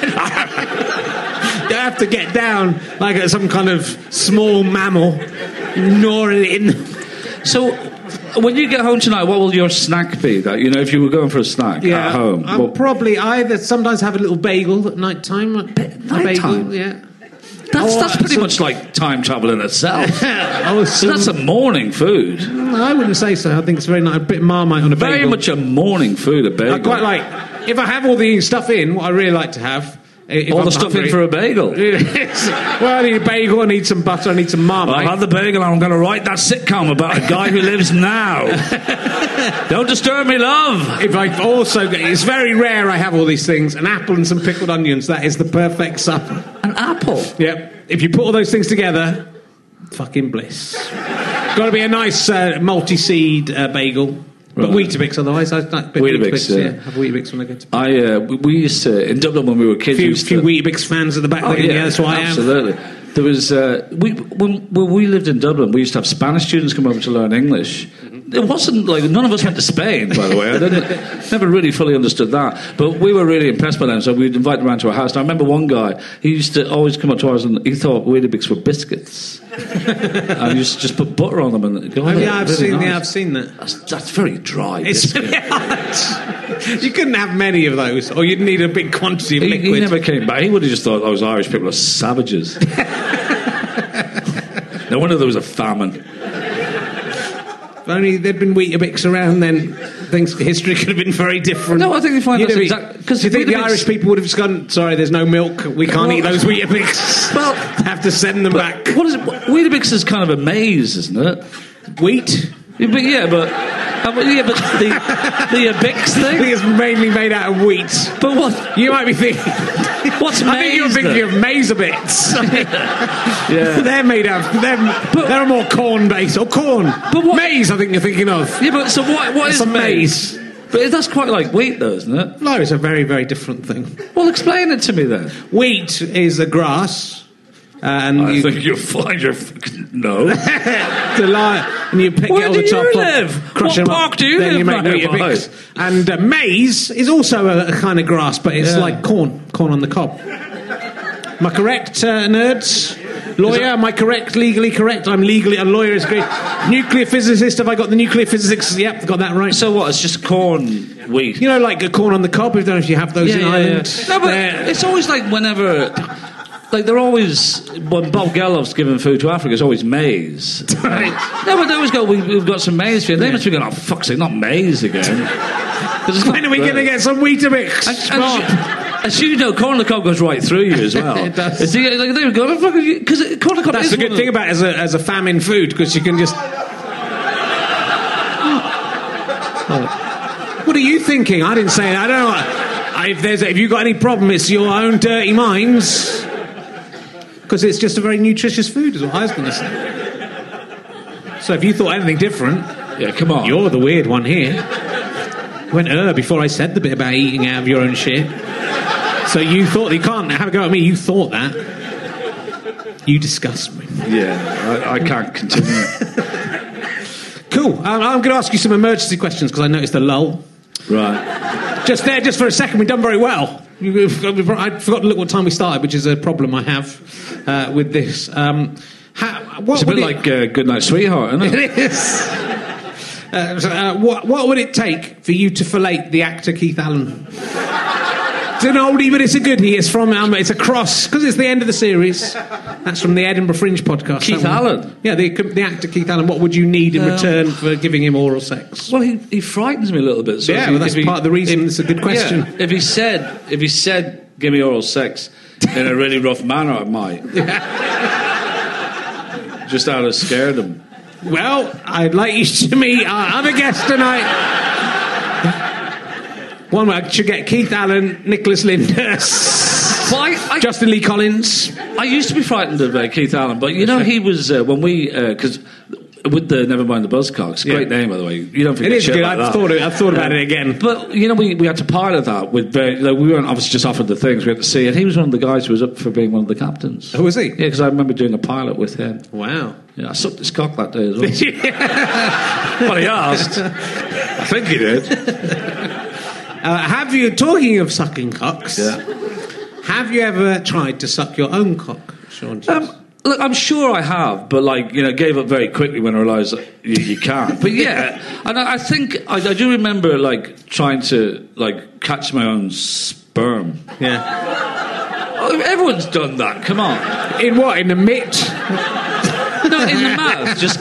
You have to get down like some kind of small mammal, gnaw it in. So... when you get home tonight, what will your snack be? That if you were going for a snack at home, I'll probably either sometimes have a little bagel at night time. Nighttime, yeah. That's pretty much like time travel in itself. So that's a morning food. I wouldn't say so. I think it's very nice. A bit Marmite on a bagel. Very much a morning food. A bagel. I quite like. If I have all the stuff in, what I really like to have. All the stuff in for a bagel. Well, I need a bagel, I need some butter, I need some Marmite. I've had the bagel and I'm going to write that sitcom about a guy who lives now. Don't disturb me, love. If I also get... It's very rare I have all these things. An apple and some pickled onions, that is the perfect supper. An apple? Yep. If you put all those things together, fucking bliss. Got to be a nice multi-seed bagel. But Weetabix, otherwise, I like Weetabix. Yeah, have Weetabix when I go to... we used to in Dublin when we were kids. Few Weetabix fans at the back. Yeah, that's why absolutely. I am. There was when we lived in Dublin, we used to have Spanish students come over to learn English. It wasn't like none of us went to Spain, by the way. I never really fully understood that, but we were really impressed by them. So we'd invite them around to our house. And I remember one guy. He used to always come up to ours, and he thought Weetabix were biscuits, and he used to just put butter on them. And go, I've seen that. That's very dry. It's you couldn't have many of those, or you'd need a big quantity of liquid. He never came back. He would have just thought those Irish people are savages. No wonder there was a famine. If only there'd been Weetabix around, then history could have been very different. No, I think you find that's exactly... Because you think the Irish people would have just gone, sorry, there's no milk, we can't eat those Weetabix. Well, have to send them back. What is it? Weetabix is kind of a maize, isn't it? Wheat? But the Bix thing? I think it's mainly made out of wheat. But what? You might be thinking... What's maize? I think you're thinking of Maize-A-Bits. Yeah. They're made out of... They're more corn-based. Or corn. But what? Maize, I think you're thinking of. Yeah, but so what is maize? But that's quite like wheat, though, isn't it? No, it's a very, very different thing. Well, explain it to me, then. Wheat is a grass... I think you'll find your fucking... No. And you pick Where it all the top you live? Crush What them park up, do you then live? you make Weetabix. And maize is also a kind of grass, but it's like corn on the cob. Am I correct, nerds? Lawyer, am I correct? Legally correct? I'm legally... A lawyer is great. Nuclear physicist, have I got the nuclear physics? Yep, got that right. So what, it's just corn wheat? You know, like a corn on the cob? I don't know if you have those in Ireland. No, but it's always like whenever... Like, they're always... When Bob Geldof's giving food to Africa, it's always maize. Right? No, but they always go, we've got some maize for you. They must be going, oh, fuck's sake, not maize again. When are we going to get some Weetabix? As you know, corn on the cob goes right through you as well. It does. They would go, because corn on the cob That's is the good thing about it as a famine food, because you can just... What are you thinking? I didn't say it. I don't know. If you've got any problem, it's your own dirty minds. Because it's just a very nutritious food, is what I was going to say. So if you thought anything different... Yeah, come on. You're the weird one here. Went before I said the bit about eating out of your own shit. So you thought... You can't have a go at me. You thought that. You disgust me. Yeah, I can't continue. Cool. I'm going to ask you some emergency questions, because I noticed a lull. Right. Just for a second, we've done very well. I forgot to look what time we started, which is a problem I have with this. It's a bit like Goodnight Sweetheart, isn't it? It is. What would it take for you to fillet the actor Keith Allen? It's an oldie, but it's a goodie. It's from it's a cross, because it's the end of the series. That's from the Edinburgh Fringe podcast. Keith Allen? Yeah, the actor Keith Allen. What would you need in return for giving him oral sex? Well, he frightens me a little bit. So that's part of the reason. It's a good question. Yeah, if he said, give me oral sex in a really rough manner, I might. Just out of scaredom. Well, I'd like you to meet our other guest tonight. One way, I should get Keith Allen, Nicholas Lyndhurst, Justin Lee Collins. I used to be frightened of Keith Allen, but you know he was when we because with the Nevermind the Buzzcocks, great name by the way. You don't forget it is shit good. like I've thought about it again. But you know we had to pilot that with we weren't obviously just offered the things we had to see, and he was one of the guys who was up for being one of the captains. Oh, was he? Yeah, because I remember doing a pilot with him. Wow. Yeah, I sucked his cock that day as well. Well, he asked. I think he did. Have you, talking of sucking cocks, have you ever tried to suck your own cock, Sean? Look, I'm sure I have, but gave up very quickly when I realised that you can't. But yeah, and I think I do remember trying to catch my own sperm. Yeah. Everyone's done that. Come on. In what? In the mitt? No, in the mouth. Just.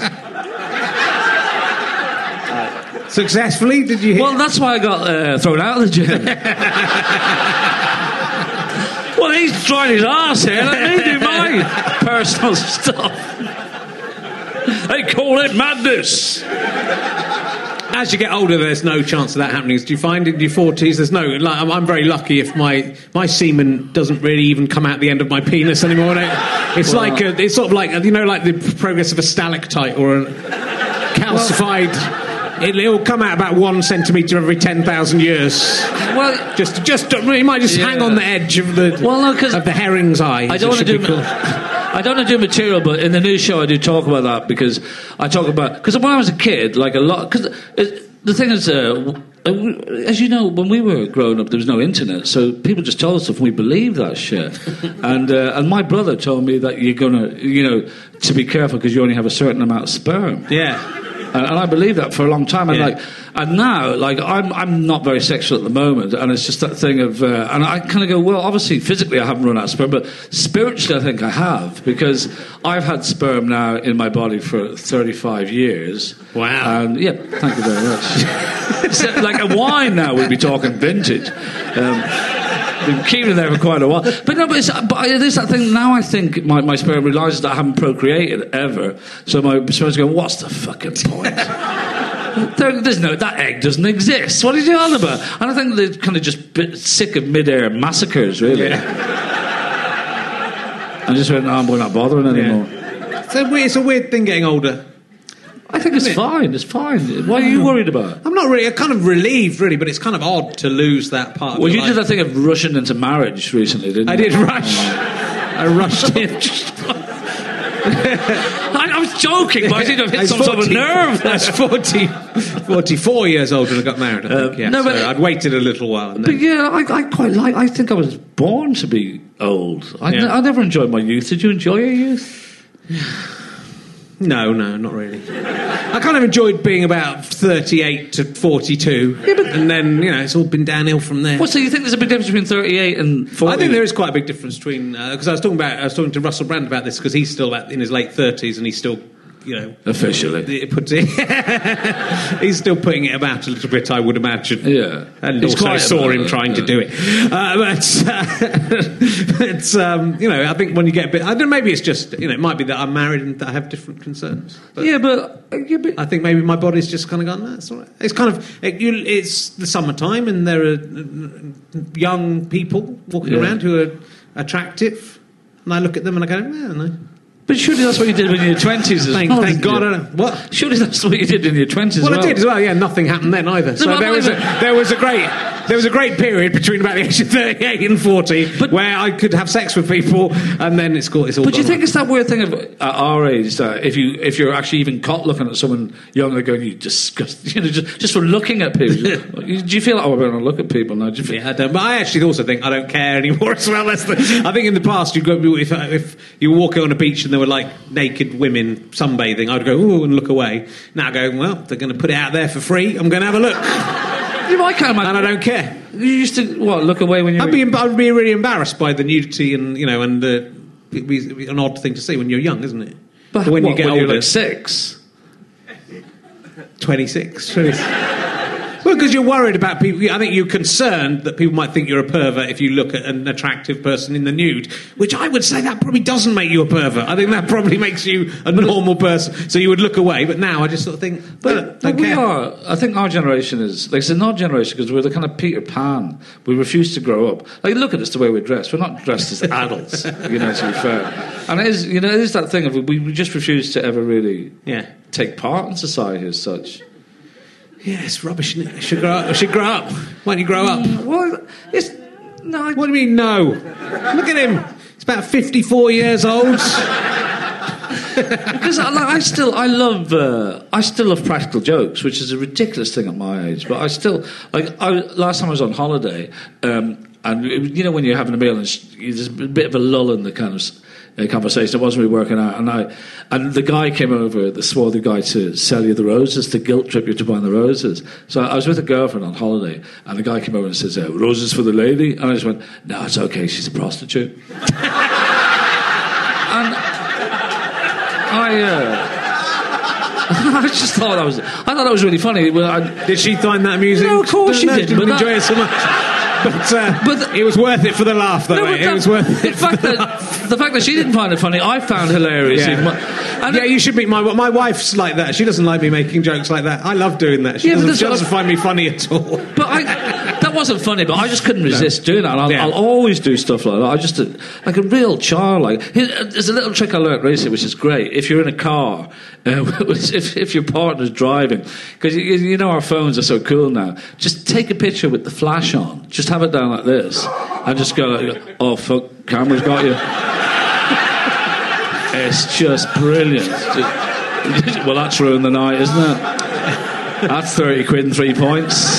Successfully? Did you hit? Well, that's why I got thrown out of the gym. Well, he's trying his arse here. Let me do my personal stuff. They call it madness. As you get older, there's no chance of that happening. Do you find in your 40s, there's no... I'm very lucky if my semen doesn't really even come out the end of my penis anymore. It's it's sort of like the progress of a stalactite or a calcified... It'll come out about 1 centimetre every 10,000 years. Well, it might just hang on the edge of the of the herring's eye. I don't want to do. I don't want to do material, but in the new show I do talk about that because I talk about when I was a kid, a lot. Because the thing is, as you know, when we were growing up, there was no internet, so people just told us stuff, and we believed that shit. And my brother told me that you're gonna, to be careful because you only have a certain amount of sperm. Yeah. And I believed that for a long time. And and now, I'm not very sexual at the moment, and it's just that thing of, and I kind of go, well, obviously, physically, I haven't run out of sperm, but spiritually, I think I have, because I've had sperm now in my body for 35 years. Wow. And yeah, thank you very much. So, like a wine now, we'd be talking vintage. Been keeping it there for quite a while, but there's that thing now. I think my sperm realises that I haven't procreated ever, so my sperm's going, what's the fucking point? There's that egg doesn't exist. What are you doing on about? And I think they're kind of just sick of mid-air massacres, really. Yeah. I just went, we're not bothering anymore. Yeah. It's a weird thing getting older. I think it's fine. It's fine. What are you worried about? I'm not really. I'm kind of relieved, really, but it's kind of odd to lose that part. Well, you did that thing of rushing into marriage recently, didn't you? I did rush. I rushed in. I was joking, but I seem to have hit some sort of nerve. I was 44 years old when I got married, I think. No, but I'd waited a little while. But yeah, I quite like... I think I was born to be old. I never enjoyed my youth. Did you enjoy your youth? No, not really. I kind of enjoyed being about 38 to 42, and then, it's all been downhill from there. What, so you think there's a big difference between 38 and 40? I think there is quite a big difference between... Because I was talking to Russell Brand about this, because he's still in his late 30s, and he's still... officially. He's still putting it about a little bit, I would imagine. Yeah. And he's also saw him trying to do it. I think when you get a bit... I don't know, maybe it's just, it might be that I'm married and that I have different concerns. But I think maybe my body's just kind of gone, that's all right. It's kind of... it's the summertime and there are young people walking around who are attractive. And I look at them and I go, no. But surely that's what you did when you were in your 20s as well. Thank God. What? Surely that's what you did in your 20s as well. Well, I did as well, yeah. Nothing happened then either. So there was a great period between about the age of 38 and 40 where I could have sex with people, and then it's all. But do you think it's that weird thing of at our age that if you're actually even caught looking at someone younger, going, you disgust, just for looking at people, do you feel like, I better not look at people now? Yeah, I don't. But I actually also think I don't care anymore as well. I think in the past you'd go if you were walking on a beach and there were like naked women sunbathing, I'd go ooh and look away. Now I go, well, they're going to put it out there for free, I'm going to have a look. I can't imagine. And I don't care. You used to look away when you? I'd be really embarrassed by the nudity and it'd be an odd thing to see when you're young, isn't it? But when you get older, you're like 6, 26. Well, because you're worried about people. I think you're concerned that people might think you're a pervert if you look at an attractive person in the nude, which I would say that probably doesn't make you a pervert. I think that probably makes you a normal person. So you would look away. But now I just sort of think, but we are. I think our generation is like it's an odd generation because we're the kind of Peter Pan. We refuse to grow up. Like, look at us the way we're dressed. We're not dressed as adults, to be fair. And it is that thing of we just refuse to ever really take part in society as such. Yeah, it's rubbish, isn't it? I should grow up. Why don't you grow up? Well, it's... No, What do you mean, no? Look at him. He's about 54 years old. Because I still love practical jokes, which is a ridiculous thing at my age. But I still... last time I was on holiday, and when you're having a meal and there's a bit of a lull in the kind of... conversation. It wasn't really working out, and the guy came over, the swarthy guy, to sell you the roses, to guilt trip you to buying the roses. So I was with a girlfriend on holiday, and the guy came over and says, "Roses for the lady," and I just went, "No, it's okay. She's a prostitute." And I just thought that was really funny. Did she find that amusing? No, of course she did. Didn't enjoy it so much. But it was worth it for the laugh, though. It was worth it. The fact that she didn't find it funny, I found hilarious. Yeah, you should meet my wife's like that. She doesn't like me making jokes like that. I love doing that. She doesn't find me funny at all. But that wasn't funny. But I just couldn't resist doing that. I'll always do stuff like that. I just like a real child. There's a little trick I learnt recently, which is great. If you're in a car, if your partner's driving, because our phones are so cool now, just take a picture with the flash on. Just have it down like this, and just go like, "Oh fuck, camera's got you." It's just brilliant. Well, that's ruined the night, isn't it? That's 30 quid and 3 points.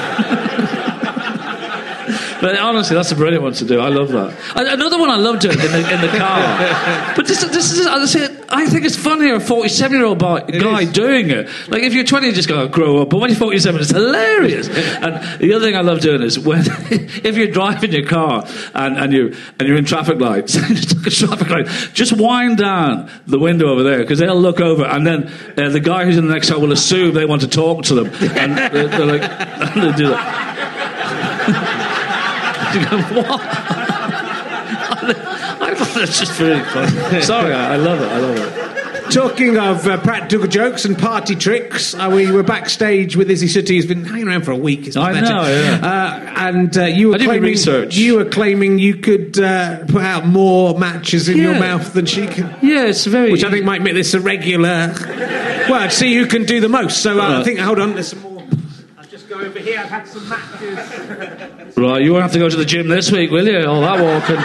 But honestly, that's a brilliant one to do. I love that. Another one I love doing in the car. But this is, I think it's funnier a 47-year-old guy doing it. Like, if you're 20, you just go, grow up. But when you're 47, it's hilarious. And the other thing I love doing is if you're driving your car and you're in traffic lights, just wind down the window over there, because they'll look over, and then the guy who's in the next car will assume they want to talk to them. And they're like, and they do that. You go, what? I thought it's just really funny. Sorry, I love it. Talking of practical jokes and party tricks, we were backstage with Izzy Sooty, who's been hanging around for a week. I know, yeah. And you were claiming you could put out more matches in your mouth than she can. Yeah, it's very... Which I think might make this a regular... Well, see who can do the most. So I think, hold on, there's some more... Go over here, I've had some matches. Right, you won't have to go to the gym this week, will you? All that walking.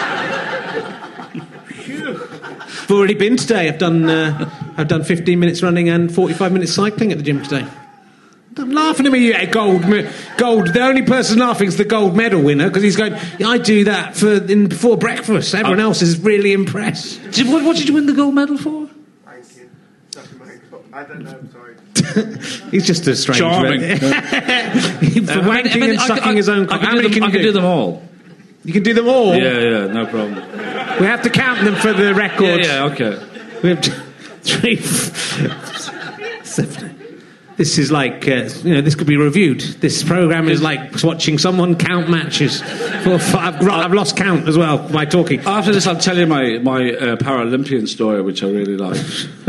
I've already been today. I've done 15 minutes running and 45 minutes cycling at the gym today. I'm laughing at me, gold. The only person laughing is the gold medal winner because he's going, I do that before breakfast. Everyone else is really impressed. What did you win the gold medal for? I don't know, sorry. He's just a strange Charming. For wanking and sucking his own cock. How many can you do? I can do them all. You can do them all? Yeah, no problem. We have to count them for the record. Yeah, okay. We have 3, 7. This is like, this could be reviewed. This programme is like watching someone count matches. I've lost count as well by talking. After this, I'll tell you my Paralympian story, which I really like.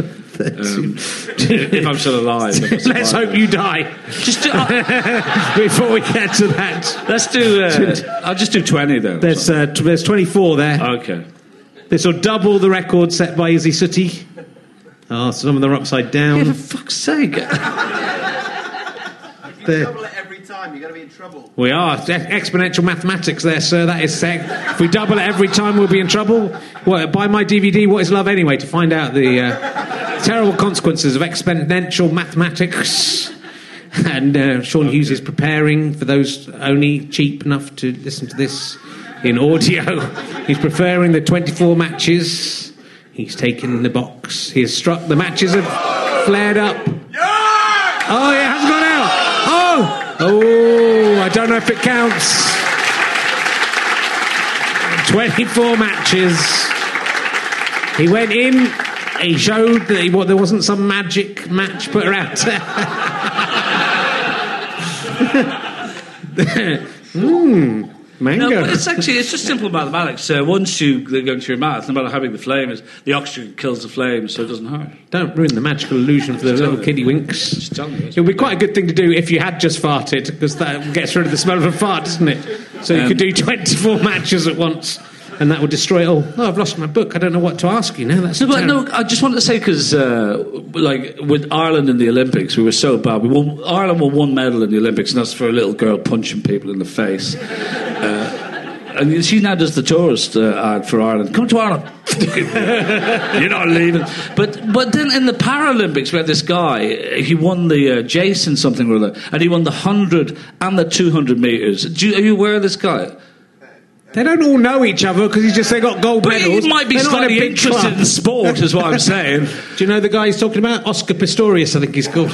If I'm still alive. Let's hope you die. Just before we get to that. Let's do... I'll just do 20 then. There's 24 there. Okay. This will double the record set by Izzy Sooty. Oh, some of them are upside down. Yeah, for fuck's sake. If you double it every time, you're going to be in trouble. We are. Exponential mathematics there, sir. That is sec. If we double it every time, we'll be in trouble. Buy my DVD, What is Love Anyway, to find out the terrible consequences of exponential mathematics. And Sean Hughes is preparing, for those only cheap enough to listen to this in audio, he's preparing the 24 matches. He's taken the box. He has struck. The matches have flared up. Oh, it hasn't gone out. Oh, I don't know if it counts. 24 matches. He went in. He showed that there wasn't some magic match put out there. Mango. No, it's just simple mathematics. Once you go into your mouth, no matter how big the flame is, the oxygen kills the flame, so it doesn't hurt. Don't ruin the magical illusion for the little kiddie winks. Just tell me. It would be quite a good thing to do if you had just farted, because that gets rid of the smell of a fart, doesn't it? So you could do 24 matches at once, and that would destroy it all. Oh, I've lost my book. I don't know what to ask you now. That's no, I just wanted to say, because with Ireland in the Olympics, we were so bad. Ireland won 1 medal in the Olympics, and that's for a little girl punching people in the face. And she now does the tourist ad for Ireland. Come to Ireland. You're not leaving. But then in the Paralympics, we had this guy. He won the Jason something or other, and he won the 100 and the 200 metres. Are you aware of this guy? They don't all know each other because they got gold medals. He might be slightly interested in sport, is what I'm saying. Do you know the guy he's talking about? Oscar Pistorius, I think he's called.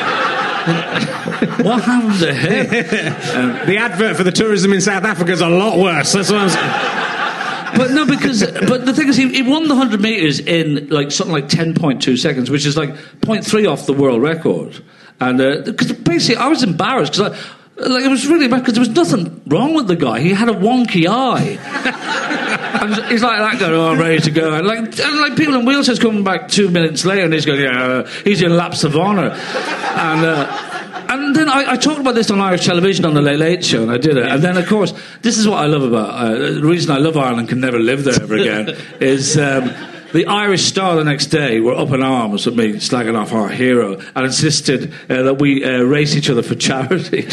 What happened to him? The advert for the tourism in South Africa is a lot worse. That's what I'm saying. But the thing is, he won the 100 metres in something like 10.2 seconds, which is 0.3 off the world record. And because basically, I was embarrassed because it was really bad because there was nothing wrong with the guy. He had a wonky eye. And he's like that going, I'm ready to go. And people in wheelchairs coming back 2 minutes later, and he's going, he's in laps of honour. And then I talked about this on Irish television on the Late Late Show, and I did it. And then, of course, this is what I love about the reason I love Ireland, can never live there ever again, is the Irish Star the next day were up in arms with me slagging off our hero and insisted that we race each other for charity.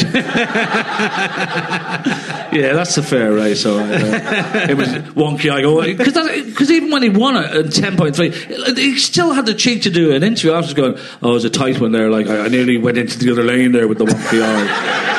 Yeah, that's a fair race, all right. It was wonky. Because even when he won it at 10.3, he still had the cheek to do an interview. I was going, it was a tight one there. I nearly went into the other lane there with the wonky eye.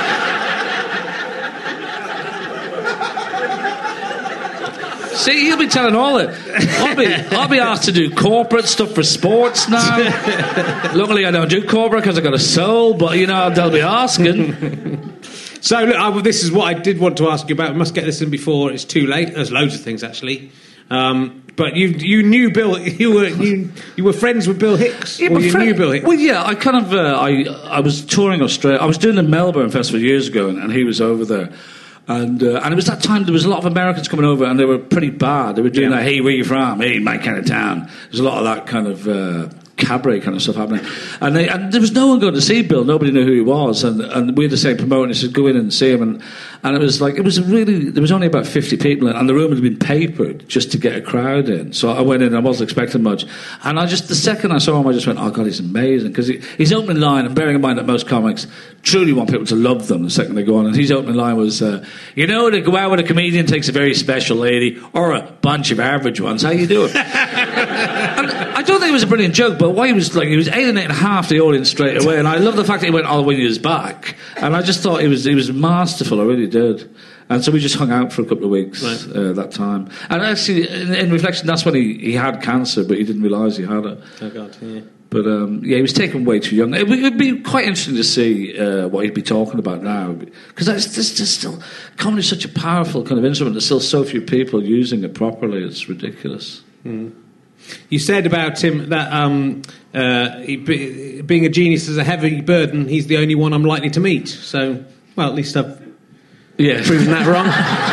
See, he'll be telling all it. I'll be asked to do corporate stuff for sports now. Luckily, I don't do corporate because I've got a soul, but, they'll be asking. So, look, this is what I did want to ask you about. We must get this in before it's too late. There's loads of things, actually. But you knew Bill. You were friends with Bill Hicks. Yeah, knew Bill Hicks. Well, yeah, I kind of. I was touring Australia. I was doing the Melbourne Festival years ago, and he was over there. And it was that time there was a lot of Americans coming over, and they were pretty bad. They were doing that, hey, where you from? Hey, my kind of town. There's a lot of that kind of cabaret kind of stuff happening. And there was no one going to see Bill. Nobody knew who he was. And we had the same promoter, and he said, go in and see him. And it was there was only about 50 people in, and the room had been papered just to get a crowd in. So I went in, and I wasn't expecting much. And the second I saw him, I just went, oh, God, he's amazing. Because his opening line, and bearing in mind that most comics truly want people to love them the second they go on, and his opening line was, to go out with a comedian takes a very special lady or a bunch of average ones. How you doing? And I don't think it was a brilliant joke, but why he was alienating half the audience straight away, and I love the fact that he went, "I'll win you his back," and I just thought he was masterful. I really did. And so we just hung out for a couple of weeks that time. And actually, in reflection, that's when he had cancer, but he didn't realise he had it. Oh, God, yeah. But, he was taken way too young. It would be quite interesting to see what he'd be talking about now. Because there's just still... Comedy is such a powerful kind of instrument. There's still so few people using it properly. It's ridiculous. Mm. You said about him that being a genius is a heavy burden. He's the only one I'm likely to meet. So, well, at least I've... Yeah, proven that wrong.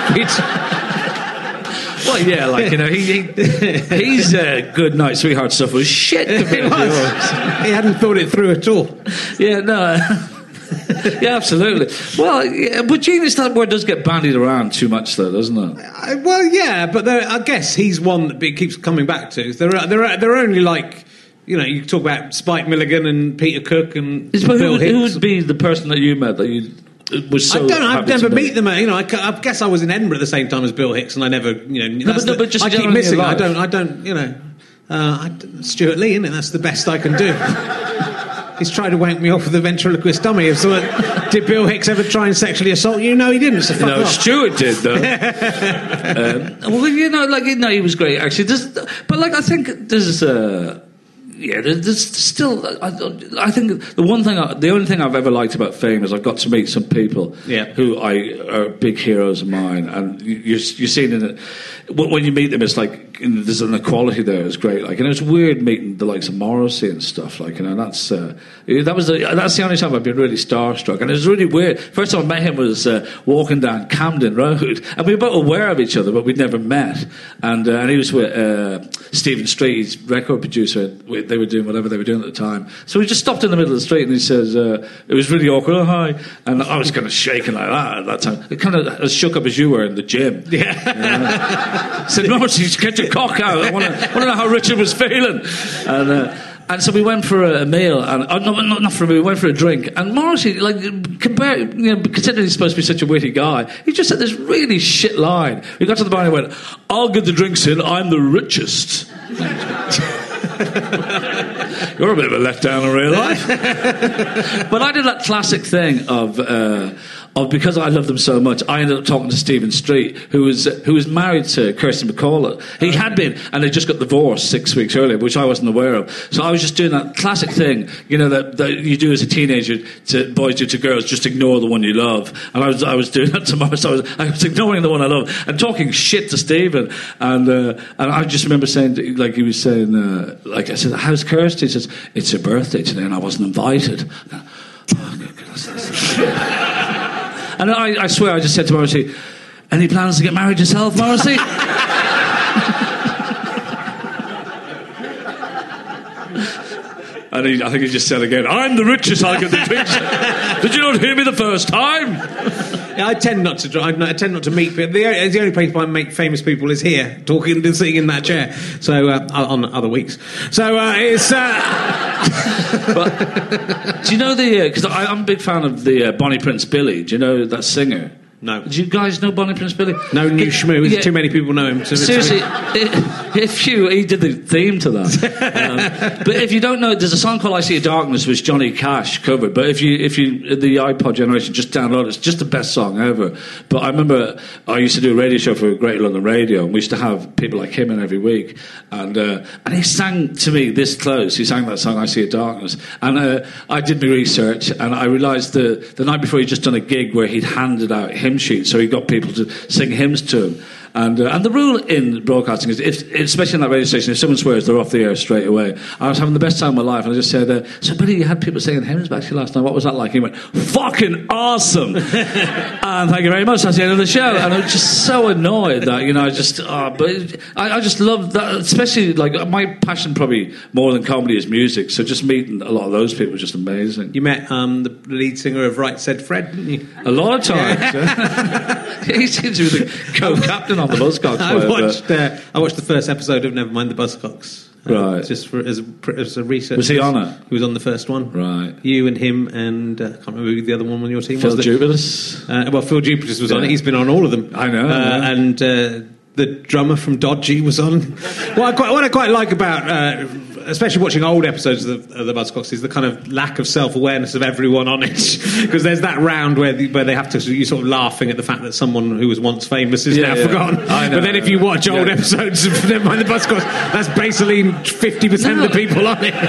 Well, yeah, like, you know, he's good night, sweetheart stuff was shit. He hadn't thought it through at all. Yeah, no. Yeah, absolutely. Well, yeah, but genius, that word does get bandied around too much, though, doesn't it? Well, yeah, but I guess he's one that keeps coming back to. There are only like... You know, you talk about Spike Milligan and Peter Cook and Bill Hicks. Who would be the person that you met that you... I've never met them. You know, I guess I was in Edinburgh at the same time as Bill Hicks, and I never, you know. But just I keep missing. I don't. You know, Stuart Lee, isn't it? That's the best I can do. He's tried to wank me off with a ventriloquist dummy. So, did Bill Hicks ever try and sexually assault you? No, he didn't. So fuck off. Stuart did though. Well, you know, he was great actually. But I think there's yeah, there's still. I think the only thing I've ever liked about fame is I've got to meet some people who are big heroes of mine, and you're seeing in it when you meet them, it's like there's an equality there. It's great, like, and it's weird meeting the likes of Morrissey and stuff, like, you know. That's the only time I've been really starstruck, and it was really weird. First time I met him was walking down Camden Road, and we were both aware of each other, but we'd never met. And he was with Stephen Street, his record producer. They were doing whatever they were doing at the time. So we just stopped in the middle of the street, and he says, it was really awkward, oh, hi. And I was kind of shaking like that at that time. It kind of as shook up as you were in the gym. Yeah. I said, Morrissey, get your cock out. I want to know how Richard was feeling. And so we went for a meal, and not for a meal, we went for a drink. And Morrissey, considering he's supposed to be such a witty guy, he just said this really shit line. We got to the bar and he went, I'll get the drinks in, I'm the richest. You're a bit of a letdown in real life. But I did that classic thing of because I loved them so much, I ended up talking to Stephen Street, who was married to Kirsty MacColl. He had been, and they just got divorced 6 weeks earlier, which I wasn't aware of. So I was just doing that classic thing, you know, that you do as a teenager, boys do to girls, just ignore the one you love. And I was doing that to Morris. I was ignoring the one I love and talking shit to Stephen. And I just remember saying, like he was saying, like I said, how's Kirsty? He says, it's her birthday today, and I wasn't invited. And I swear I just said to Morrissey, any plans to get married yourself, Morrissey? And I think he just said again, I'm the richest, I'll get the drinks. Did you not hear me the first time? Yeah, I tend not to meet people. The only place I meet famous people is here, talking and sitting in that chair. So, on other weeks. So, it's... But, do you know because I'm a big fan of the Bonnie Prince Billy. Do you know that singer? No. Do you guys know Bonnie Prince Billy? No new schmoo. Yeah. Too many people know him. So seriously, he did the theme to that. But if you don't know, there's a song called "I See a Darkness" which Johnny Cash covered. But if you the iPod generation, just download it. It's just the best song ever. But I remember I used to do a radio show for Great London Radio, and we used to have people like him in every week. And he sang to me this close. He sang that song "I See a Darkness," and I did my research, and I realised the night before he'd just done a gig where he'd handed out hymn sheets, so he got people to sing hymns to him. And the rule in broadcasting is, especially in that radio station, if someone swears, they're off the air straight away. I was having the best time of my life, and I just said, so Billy, you had people singing hymns back to you last night. What was that like? He went, fucking awesome. And thank you very much. That's the end of the show. And I was just so annoyed that, you know, I just love that, especially, like, my passion probably more than comedy is music, so just meeting a lot of those people was just amazing. You met the lead singer of Right Said Fred, didn't you? A lot of times. Yeah. He seems to be the co-captain on the Buzzcocks. I watched the first episode of Nevermind the Buzzcocks. Right. Just as a research. Was he on it? He was on the first one. Right. You and him and I can't remember who the other one on your team Phil was. Jupitus. Phil Jupitus was on it. He's been on all of them. I know. And the drummer from Dodgy, was on. What I quite like about, especially watching old episodes of the Buzzcocks, is the kind of lack of self-awareness of everyone on it. Because there's that round where they have to, you're sort of laughing at the fact that someone who was once famous is now forgotten. I know, but then if you watch old episodes of Never Mind the Buzzcocks, that's basically 50% of the people on it.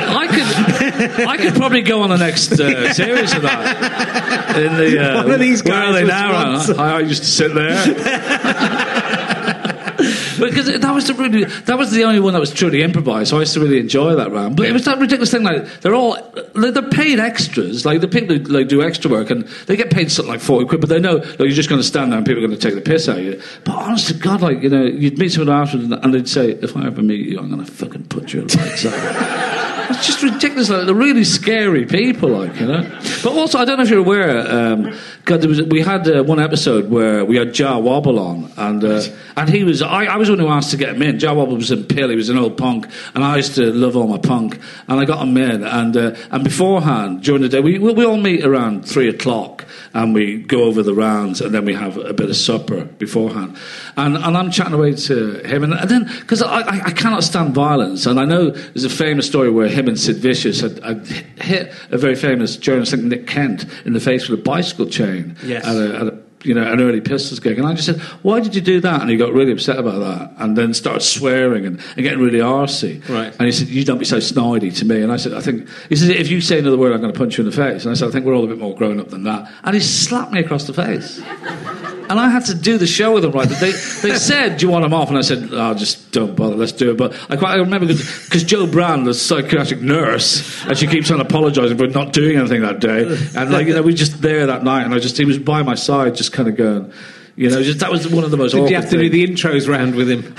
I could probably go on the next series of that. In the, one of these guys, where are they now? I used to sit there. Because that was the only one that was truly improvised, so I used to really enjoy that round. But it was that ridiculous thing, like they're paid extras, like the people who like do extra work, and they get paid something like 40 quid, but they know like, you're just going to stand there and people are going to take the piss out of you. But honest to God, like, you know, you'd meet someone afterwards and they'd say, if I ever meet you, I'm going to fucking put your lights out. It's just ridiculous. Like, they're really scary people, like, you know. But also, I don't know if you're aware. God, we had one episode where we had Jar Wobble on, and he was. I was the one who asked to get him in. Jar Wobble was in Pill. He was an old punk, and I used to love all my punk, and I got him in. And beforehand, during the day, we all meet around 3:00, and we go over the rounds, and then we have a bit of supper beforehand. And I'm chatting away to him, and then because I cannot stand violence, and I know there's a famous story where him and Sid Vicious had hit a very famous journalist, I think Nick Kent, in the face with a bicycle chain at an early Pistols gig. And I just said, why did you do that? And he got really upset about that and then started swearing and getting really arsey. Right. And he said, you don't be so snidey to me. And I said, he said, if you say another word, I'm going to punch you in the face. And I said, I think we're all a bit more grown up than that. And he slapped me across the face. And I had to do the show with him, right? They said, do you want him off? And I said, oh, just don't bother, let's do it. But I remember because Jo Brand, the psychiatric nurse, and she keeps on apologising for not doing anything that day. And like, you know, we were just there that night, and he was by my side, just kind of going, you know, that was one of the most awkward Did you have to do the intros round with him?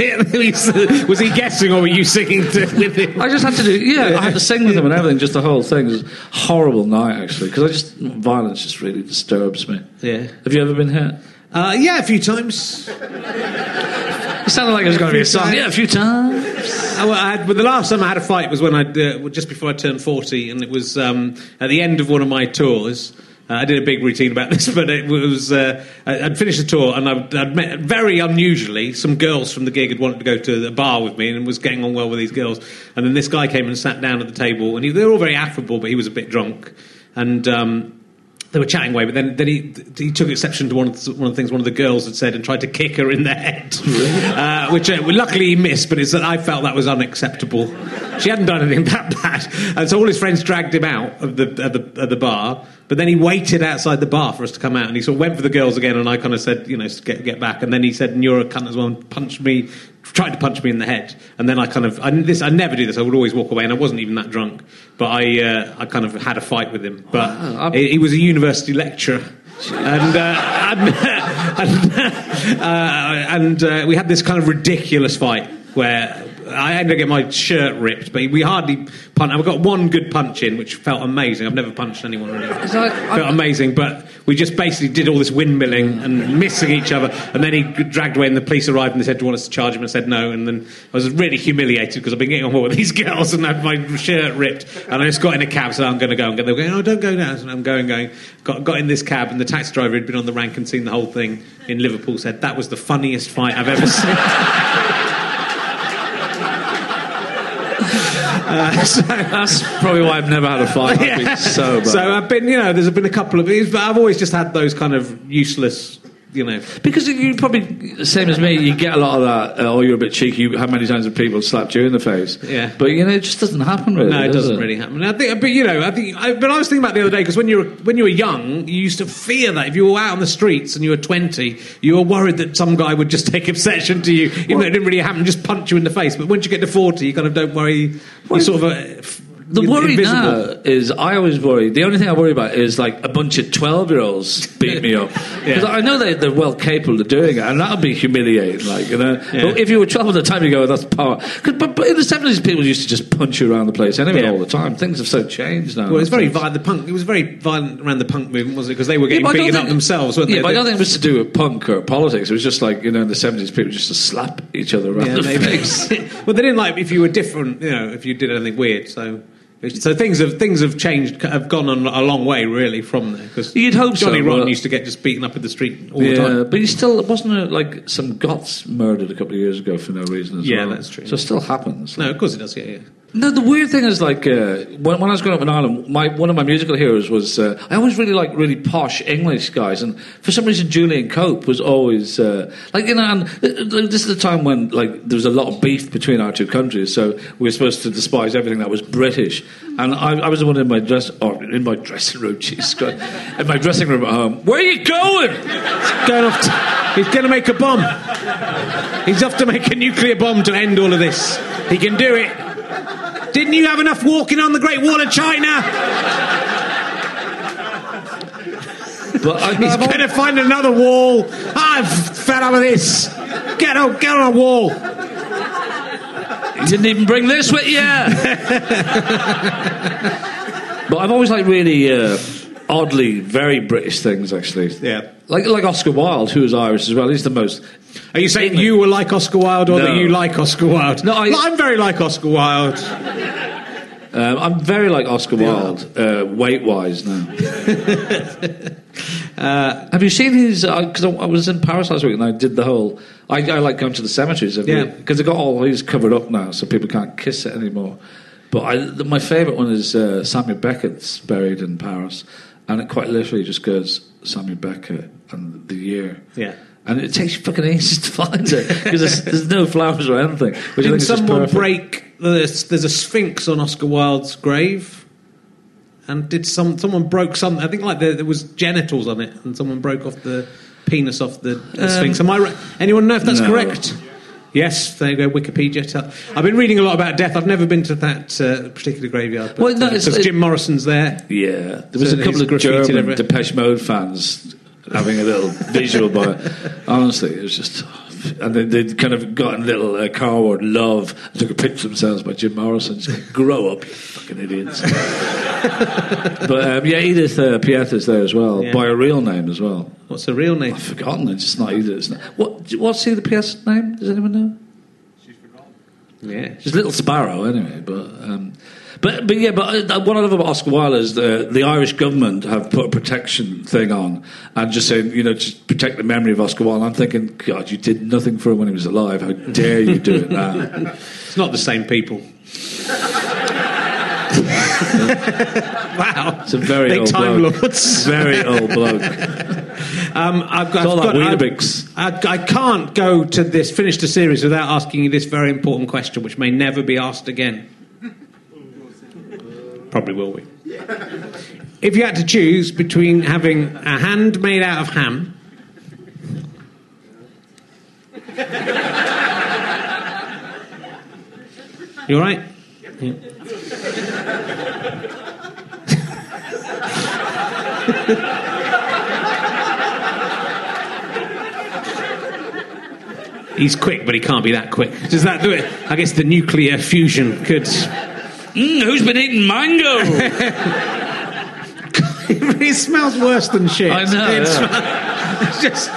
Was he guessing or were you singing with him? I just had to do, I had to sing with him and everything, just the whole thing. It was a horrible night, actually, because violence just really disturbs me. Yeah. Have you ever been hit? Yeah, a few times. It sounded like it was going to be a song. Yeah, a few times. But the last time I had a fight was when just before I turned 40, and it was at the end of one of my tours. I did a big routine about this, but it was I'd finished the tour and I'd met, very unusually, some girls from the gig had wanted to go to the bar with me and was getting on well with these girls. And then this guy came and sat down at the table, and they were all very affable, but he was a bit drunk. And they were chatting away, but then he took exception to one of the things one of the girls had said and tried to kick her in the head, which luckily he missed. But I felt that was unacceptable. She hadn't done anything that bad, and so all his friends dragged him out of the bar. But then he waited outside the bar for us to come out, and he sort of went for the girls again. And I kind of said, you know, get back. And then he said, "You're a cunt as well," and tried to punch me in the head. And then I never do this. I would always walk away, and I wasn't even that drunk. But I kind of had a fight with him. But he was a university lecturer. And we had this kind of ridiculous fight where I ended up getting my shirt ripped, but we hardly punched. I got one good punch in, which felt amazing. I've never punched anyone really. Felt amazing, but we just basically did all this windmilling and missing each other, and then he dragged away, and the police arrived, and they said, do you want us to charge him? And I said no, and then I was really humiliated because I've been getting on well with these girls and I had my shirt ripped, and I just got in a cab and said, I'm going to go. And they were going, oh, don't go now. So I'm going. Got in this cab, and the taxi driver who'd been on the rank and seen the whole thing in Liverpool said, that was the funniest fight I've ever seen. So that's probably why I've never had a fight. I've been so bad. So I've been, there's been a couple of these, but I've always just had those kind of useless, Because you probably, same as me, you get a lot of that, oh, you're a bit cheeky, how many times have people slapped you in the face? Yeah. But, it just doesn't happen really. No, it doesn't really happen. I think, but I was thinking about the other day, because when you were young, you used to fear that if you were out on the streets and you were 20, you were worried that some guy would just take obsession to you, even though it didn't really happen, just punch you in the face. But once you get to 40, you kind of don't worry. You sort of the worry invisible. Now is, I always worry, the only thing I worry about is like a bunch of 12-year-olds beat me up. Because I know they're well capable of doing it, and that would be humiliating, Yeah. But if you were 12 at the time, you go, that's power. But in the 70s, people used to just punch you around the place anyway all the time. Things have so changed now. Well, it's very violent. It was very violent around the punk movement, wasn't it? Because they were getting beaten up themselves, weren't they? But I don't think it was to do with punk or politics. It was just like, in the 70s, people used to slap each other around the face. Well, they didn't like if you were different, if you did anything weird, so... So things have changed, have gone on a long way, really, from there. Because you'd hope Johnny so, Rotten used to get just beaten up in the street all the time. But he still wasn't there, like some Goths murdered a couple of years ago for no reason as well. Yeah, that's true. So it still happens. No, of course it does. Yeah. No, the weird thing is, like, when I was growing up in Ireland, one of my musical heroes was... I always really liked really posh English guys, and for some reason Julian Cope was always... and this is the time when, like, there was a lot of beef between our two countries, so we were supposed to despise everything that was British. And I was the one in my dressing room, Jesus Christ, in my dressing room at home. Where are you going? He's going to make a bomb. He's off to make a nuclear bomb to end all of this. He can do it. Didn't you have enough walking on the Great Wall of China? But he's going to find another wall. I've fed up with this. Get on a wall. You didn't even bring this with you. But I've always liked really oddly very British things, actually. Yeah. Like Oscar Wilde, who is Irish as well. He's the most... Are you saying you were like Oscar Wilde, or that you like Oscar Wilde? No, I'm very like Oscar Wilde. I'm very like Oscar Wilde, weight-wise now. Have you seen his... Because I was in Paris last week and I did the whole... I like going to the cemeteries because they got all these covered up now, so people can't kiss it anymore. But my favourite one is Samuel Beckett's buried in Paris, and it quite literally just goes Samuel Beckett and the year. Yeah. And it takes you fucking ages to find it because there's no flowers or anything. Which Didn't someone break... There's a sphinx on Oscar Wilde's grave, and someone broke something? I think like there was genitals on it, and someone broke off the penis off the sphinx. Am I right? Anyone know if that's correct? Yes, there you go, Wikipedia. I've been reading a lot about death. I've never been to that particular graveyard. But, because Jim Morrison's there. Yeah, there was a couple of German Depeche Mode fans having a little visual, but honestly, it was just... And they'd kind of got a little car word love and took a picture of themselves by Jim Morrison. Just grow up, you fucking idiots. But Edith Piaf's there as well, by a real name as well. What's her real name? I've forgotten. It's just not Edith. What's Edith Piaf's name? Does anyone know? She's forgotten. Yeah, she's Little Sparrow anyway. But one of them about Oscar Wilde is the Irish government have put a protection thing on and just saying, just protect the memory of Oscar Wilde. I'm thinking, God, you did nothing for him when he was alive. How dare you do it now? It's not the same people. Wow, it's a very old time bloke. Lords. Very old bloke. I can't go to finish the series without asking you this very important question, which may never be asked again. Probably will be. If you had to choose between having a hand made out of ham you all right? Yeah. He's quick, but he can't be that quick. Does that do it? I guess the nuclear fusion could... who's been eating mango? It smells worse than shit. I know. It's just...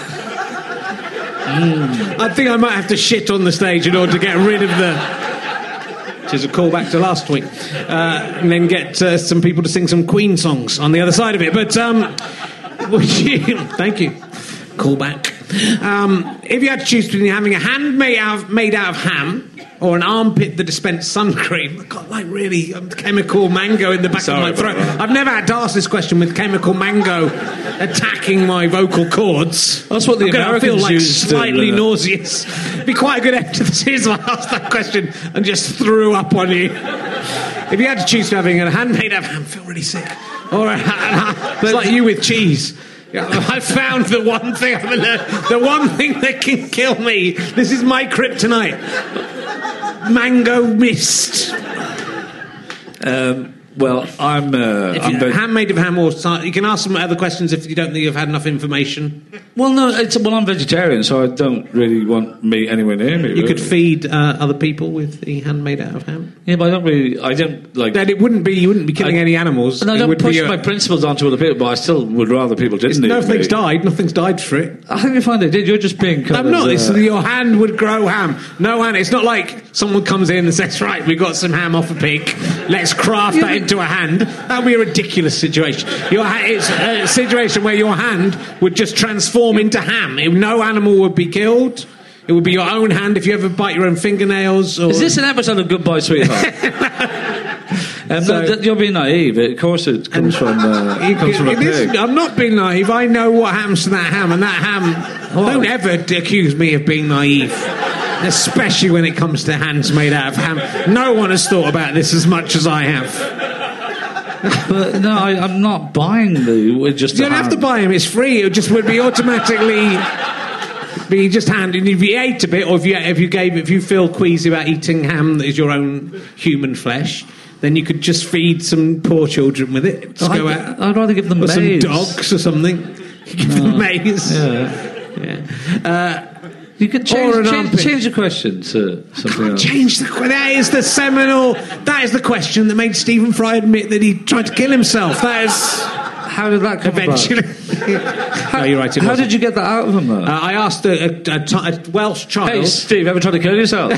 I think I might have to shit on the stage in order to get rid of the... Which is a callback to last week. And then get some people to sing some Queen songs on the other side of it. But, thank you. Callback. If you had to choose between having a hand made out of ham or an armpit that dispensed sun cream, I've got really chemical mango in the back of my throat. I've never had to ask this question with chemical mango attacking my vocal cords. That's what the Americans I feel slightly nauseous. It'd be quite a good end to the series if I asked that question and just threw up on you. If you had to choose between having a hand made out of ham, I feel really sick. Or it's like you with cheese. I found the one thing that can kill me. This is my kryptonite. Mango mist. Well, I'm ham made of ham, or you can ask some other questions if you don't think you've had enough information. Well, no, I'm vegetarian, so I don't really want meat anywhere near me. You could feed other people with the hand made out of ham. Yeah, but I don't like. Then you wouldn't be killing any animals. And I don't push my principles onto other people, but I still would rather people didn't. Nothing's died for it. I think you find they did. You're just being kind I'm not. Your hand would grow ham. No hand. It's not like someone comes in and says, right, we've got some ham off a pig. Let's craft that into a hand. That would be a ridiculous situation. It's a situation where your hand would just transform into ham. No animal would be killed. It would be your own hand if you ever bite your own fingernails. Is this an episode of Goodbye Sweetheart? You're being naive. Of course it comes from a pig. I'm not being naive. I know what happens to that ham, and that ham... Don't ever accuse me of being naive. Especially when it comes to hands made out of ham. No one has thought about this as much as I have. But no, I'm not buying the... Just you don't have to buy them. It's free. It just would be automatically... be just handed. If you ate a bit, or if you feel queasy about eating ham that is your own human flesh, then you could just feed some poor children with it. Just go out. I'd rather give them maize. Some dogs or something. Give them maize. Yeah. You could change the question to something else. That is the seminal. That is the question that made Stephen Fry admit that he tried to kill himself. That is. How did that come eventually? No, you're right. How did you get that out of him, though? I asked a Welsh child. Hey, Steve, ever tried to kill yourself?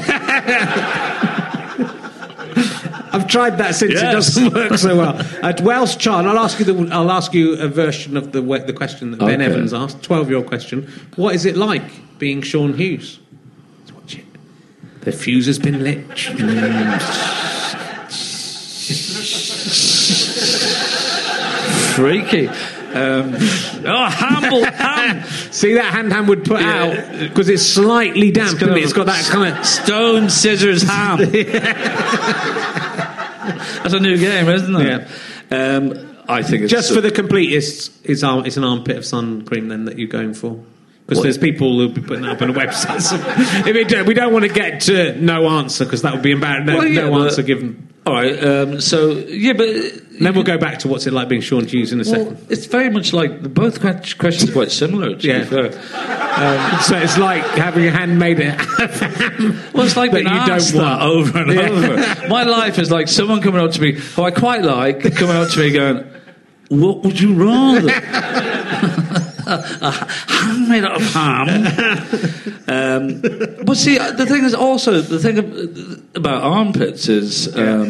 I've tried that since it doesn't work so well. A Welsh child. I'll ask you a version of the question that Ben Evans asked. 12-year-old question. What is it like being Sean Hughes? Let's watch it. The fuse has been lit. Freaky. Ham. See, that ham would put out because it's slightly damp. It's got that kind of stone scissors ham. That's a new game, isn't it? Yeah. I think it's just for the completists. It's an armpit of sun cream then that you're going for. Because there's people who'll be putting that up on a website. So we don't want to get to no answer because that would be embarrassing. No answer given. All right. But then we'll go back to what's it like being Sean Hughes in a second. It's very much like both questions are quite similar. To be fair. So it's like having a handmade ham. Well, it's like being asked that over and over. My life is like someone coming up to me who I quite like coming up to me going, "What would you rather?" A ham made out of ham. But see, the thing is also about armpits is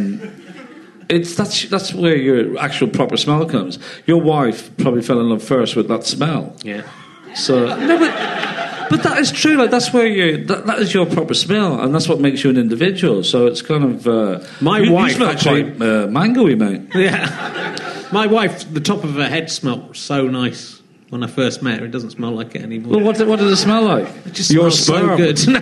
that's where your actual proper smell comes. Your wife probably fell in love first with that smell. Yeah. So but that is true. Like that's where that is your proper smell, and that's what makes you an individual. So it's kind of my wife smell actually quite mangoey, mate. Yeah. My wife, the top of her head smelled so nice. When I first met her, it doesn't smell like it anymore. Well, what does it smell like? It just smells so good. No,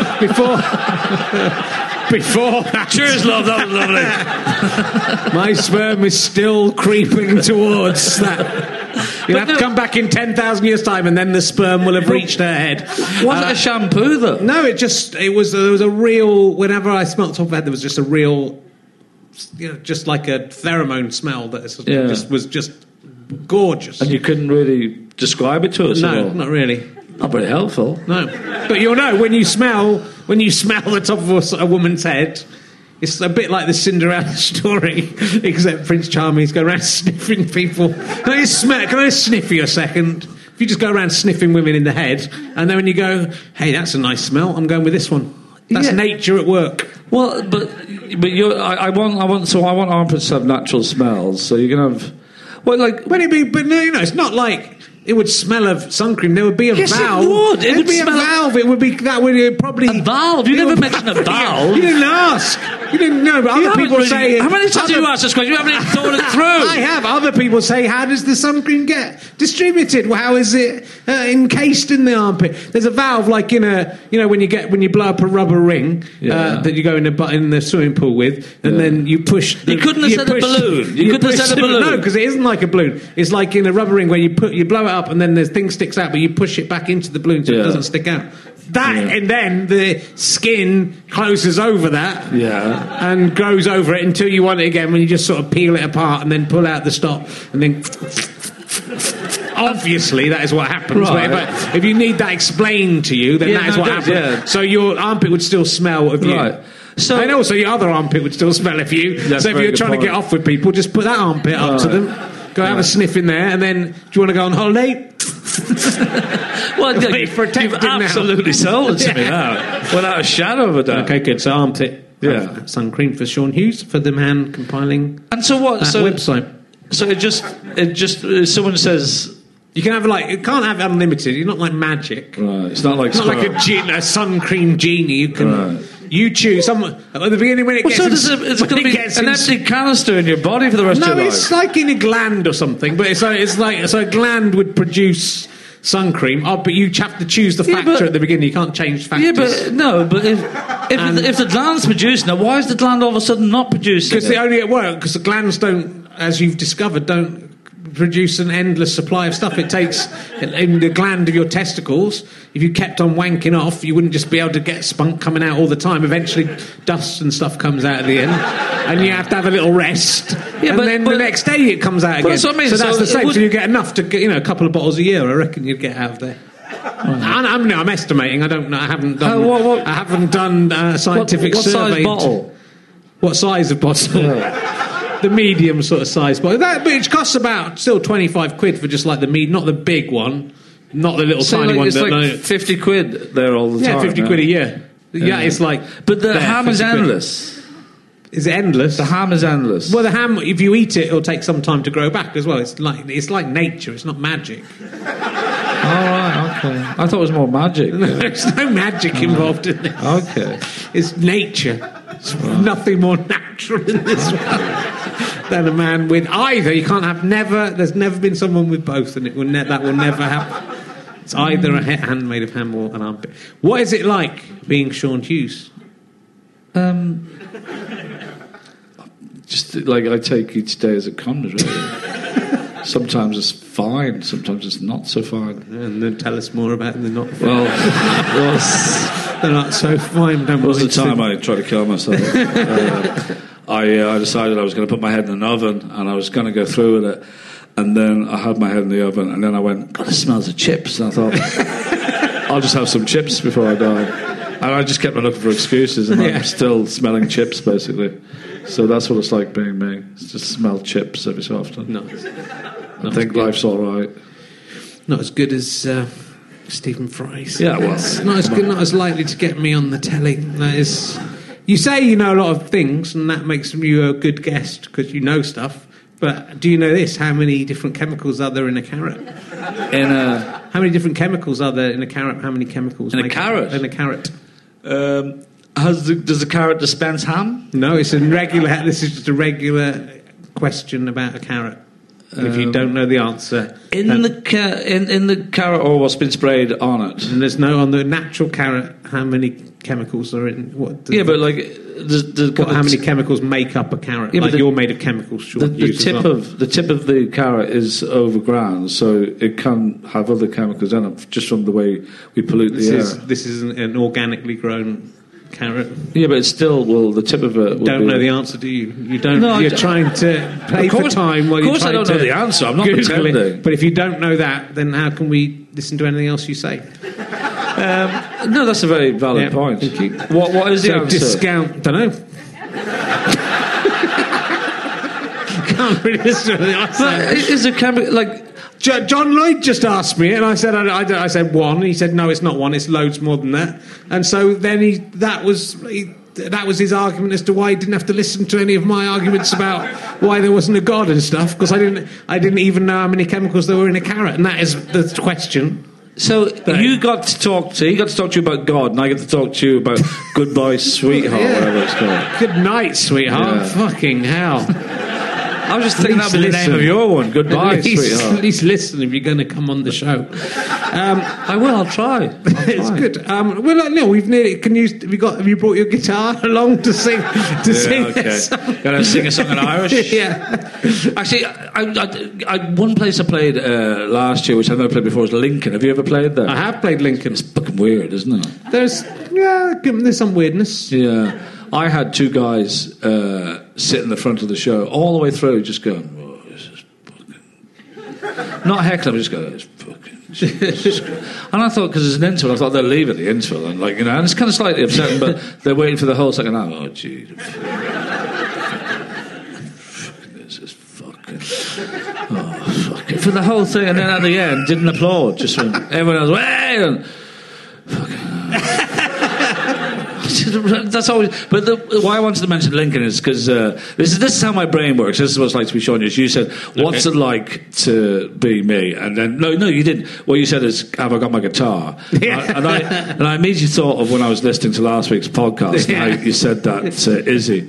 before. Cheers, love. That was lovely. My sperm is still creeping towards that. You'll have to come back in 10,000 years' time, and then the sperm will have reached her head. Was it a shampoo, though? No, there was a real. Whenever I smelled top of head, there was just a real, just like a pheromone smell that was just gorgeous. And you couldn't really describe it to us? No, not really. Not very helpful. No, but you'll know when you smell the top of a woman's head. It's a bit like the Cinderella story, except Prince Charming's going around sniffing people. Can I just sniff you a second? If you just go around sniffing women in the head, and then when you go, hey, that's a nice smell, I'm going with this one. That's nature at work. Well, but I want armpits to have natural smells, so you can have. Well, like when it be, but no, it's not like it would smell of sun cream. There would be a valve. It would. It would be a valve. It would be that would probably a valve. You never mentioned a valve. You didn't ask. You didn't know. But other people say. How many times have you asked this question? You haven't even thought it through. I have. Other people say, how does the sun cream get distributed? Well, how is it encased in the armpit? There's a valve, like in a when you blow up a rubber ring that you go in the swimming pool with, and then you push. You couldn't have said a balloon. You couldn't have said a balloon. No, because it isn't like a balloon. It's like in a rubber ring where you blow it up, and then the thing sticks out, but you push it back into the balloon so it doesn't stick out. and then the skin closes over that and grows over it until you want it again, when you just sort of peel it apart and then pull out the stop and then obviously that is what happens, but if you need that explained to you, then that is what happens. So your armpit would still smell of you, so, and also your other armpit would still smell of you. So if you're trying to get off with people, just put that armpit up to them, go have a sniff in there, and then, do you want to go on holiday? Well, you've absolutely sold it to me now, without a shadow of a doubt. Okay, good. So armpit, sun cream for Sean Hughes, for the man compiling. And so what? That website. So it just someone says you can have it can't have unlimited. You're not like magic. Right. It's not like a sun cream genie. You can. You choose someone at the beginning when it gets. So it's going to be an empty canister in your body for the rest of your life. No, it's like in a gland or something. But it's like a gland would produce sun cream. But you have to choose the factor at the beginning. You can't change factors. Yeah, but if the gland's producing it, why is the gland all of a sudden not producing it? Because they only at work. Because the glands don't, as you've discovered, don't produce an endless supply of stuff. It takes in the gland of your testicles. If you kept on wanking off, you wouldn't just be able to get spunk coming out all the time. Eventually dust and stuff comes out at the end and you have to have a little rest, and then the next day it comes out again. That's what I mean. So that's the same. So you get enough to get, a couple of bottles a year, I reckon you'd get out of there. I'm estimating. I don't know. I haven't done scientific survey. What size bottle? What size of bottle? The medium sort of size bottle. Which costs about still 25 quid for just like not the big one, not the little tiny one. It's like 50 quid there all the time. Yeah, 50 quid a year. Yeah, it's like. But the ham is endless. Is it endless? The ham is endless. Well, the ham, if you eat it, it'll take some time to grow back as well. It's like nature. It's not magic. All right, okay. I thought it was more magic. There's no magic involved in it. Okay. It's nature. There's nothing more natural in this world than a man with either. You can't have there's never been someone with both, and that will never happen. It's either a hand made of ham or an armpit. What is it like being Sean Hughes? Just like I take each day as it comes, really. Sometimes it's fine, sometimes it's not so fine. And then tell us more about the not fine. Well, they're not so fine. There was the time I tried to kill myself. I decided I was going to put my head in an oven and I was going to go through with it. And then I had my head in the oven and then I went, God, it smells of chips. And I thought, I'll just have some chips before I die. And I just kept on looking for excuses and I'm still smelling chips, basically. So that's what it's like being me. It's just smell chips every so often. I think life's all right. Not as good as Stephen Fry's. Yeah, well, not as good, not as likely to get me on the telly. That is. You say you know a lot of things, and that makes you a good guest because you know stuff. But do you know this? How many different chemicals are there in a carrot? How many different chemicals are there in a carrot? How many chemicals in a carrot? In a carrot. Does the carrot dispense ham? No, it's a regular. This is just a regular question about a carrot. If you don't know the answer, in the carrot or what's been sprayed on it, and there's no on the natural carrot. How many chemicals are in? How many chemicals make up a carrot? Yeah, you're made of chemicals. Sure, the tip of the carrot is overground, so it can have other chemicals in it just from the way we pollute the air. This is an organically grown carrot. Yeah, but it's still, the tip of it. You don't know the answer, do you? You don't. No, you're trying to play for time while you're trying to. Of course, I don't know the answer. I'm not pretending. It. But if you don't know that, then how can we listen to anything else you say? No, that's a very valid point. Thank you. What is the answer? Discount. Don't know. Can't really listen to the answer. But is a chemical like? John Lloyd just asked me, and I said, I said one. And he said, no, it's not one. It's loads more than that. And so then that was his argument as to why he didn't have to listen to any of my arguments about why there wasn't a God and stuff, because I didn't even know how many chemicals there were in a carrot, and that is the question. So he got to talk to you about God, and I get to talk to you about Goodbye, Sweetheart, whatever it's called. Good night, sweetheart. Yeah. Fucking hell. I was just thinking that would be the name of your one. Goodbye, sweetheart. At least listen if you're going to come on the show. I will. I'll try. It's good. Well, no, we've nearly. Have you brought your guitar along to sing? Sing okay. Gonna sing a song in Irish. Yeah. Actually, one place I played last year, which I've never played before, is Lincoln. Have you ever played there? I have played Lincoln. It's fucking weird, isn't it? There's some weirdness. Yeah. I had two guys sit in the front of the show all the way through, just going, "Oh, this is fucking." Not heckling, just going, "It's fucking." And I thought, because it's an interval, I thought they'll leave at the interval, and and it's kind of slightly upsetting, but they're waiting for the whole second half. Oh, gee. This is fucking. Oh, fucking. For the whole thing, and then at the end, didn't applaud, just when everyone else, "Hey!" and fucking. That's always. But why I wanted to mention Lincoln is because this is how my brain works. This is what it's like to be Sean Hughes. You said, "What's it like to be me?" And then no, you didn't. What you said is, "Have I got my guitar?" Yeah. And I immediately thought of when I was listening to last week's podcast. Yeah. And how you said that to Izzy,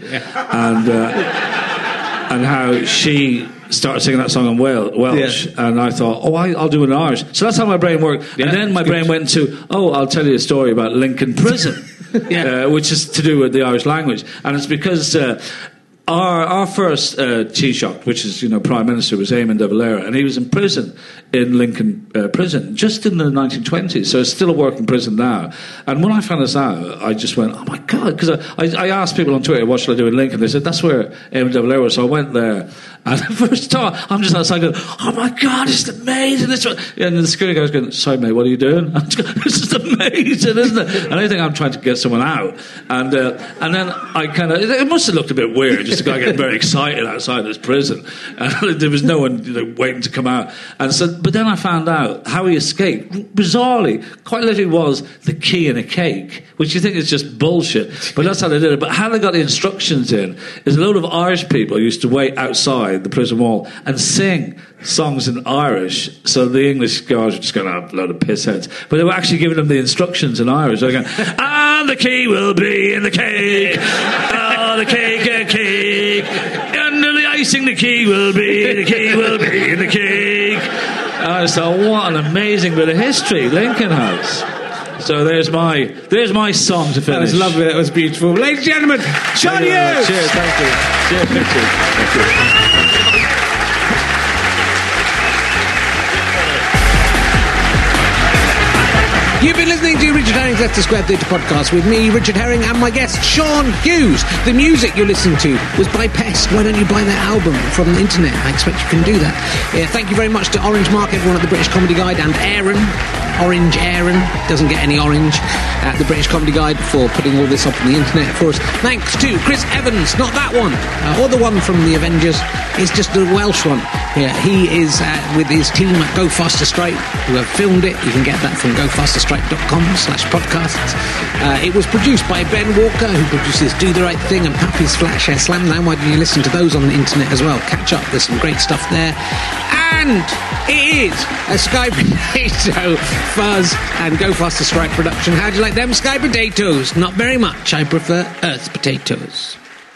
and how she started singing that song in Welsh, and I thought, I'll do it in Irish. So that's how my brain worked. Yeah, and then my brain went to, I'll tell you a story about Lincoln Prison. Which is to do with the Irish language, and it's because our first Taoiseach, which is Prime Minister, was Eamon de Valera, and he was in prison in Lincoln Prison just in the 1920s, so it's still a working prison now. And when I found this out, I just went, oh my God, because I asked people on Twitter, what should I do in Lincoln? They said, that's where Eamon de Valera was, so I went there. And the first time, I'm just outside going, oh my God, it's amazing. And the security guy was going, sorry mate, what are you doing? I'm just going, this is amazing, isn't it? And I think I'm trying to get someone out. And then I kind of, it must have looked a bit weird, just a guy getting very excited outside this prison. And there was no one waiting to come out. And so, but then I found out how he escaped. Bizarrely, quite literally was the key in a cake, which you think is just bullshit. But that's how they did it. But how they got the instructions in is a load of Irish people used to wait outside the prison wall and sing songs in Irish, so the English guards were just going, a load of pissheads, but they were actually giving them the instructions in Irish. They were going, and the key will be in the cake, the cake, under the icing the key will be in the cake. And I thought, what an amazing bit of history Lincoln has. So there's my song to finish. That was lovely. That was beautiful. Ladies and gentlemen, Sean Hughes. Cheers, thank you. Cheers, thank you. You've been listening to Richard Herring's Leicester Square Theatre podcast with me, Richard Herring, and my guest, Sean Hughes. The music you listened to was by Pest. Why don't you buy their album from the internet? I expect you can do that. Yeah, thank you very much to Orange Mark, everyone at the British Comedy Guide, and Orange Aaron, doesn't get any orange, at the British Comedy Guide for putting all this up on the internet for us. Thanks to Chris Evans, not that one, or the one from the Avengers, it's just the Welsh one. Yeah, he is with his team at Go Faster Stripe, who have filmed it. You can get that from gofasterstripe.com/podcasts. It was produced by Ben Walker, who produces Do the Right Thing and Pappy's Flatshare Slamdown. Why don't you listen to those on the internet as well? Catch up, there's some great stuff there. And it is a Sky Potato, Fuzz and Go Faster Stripe production. How do you like them Sky Potatoes? Not very much. I prefer Earth potatoes.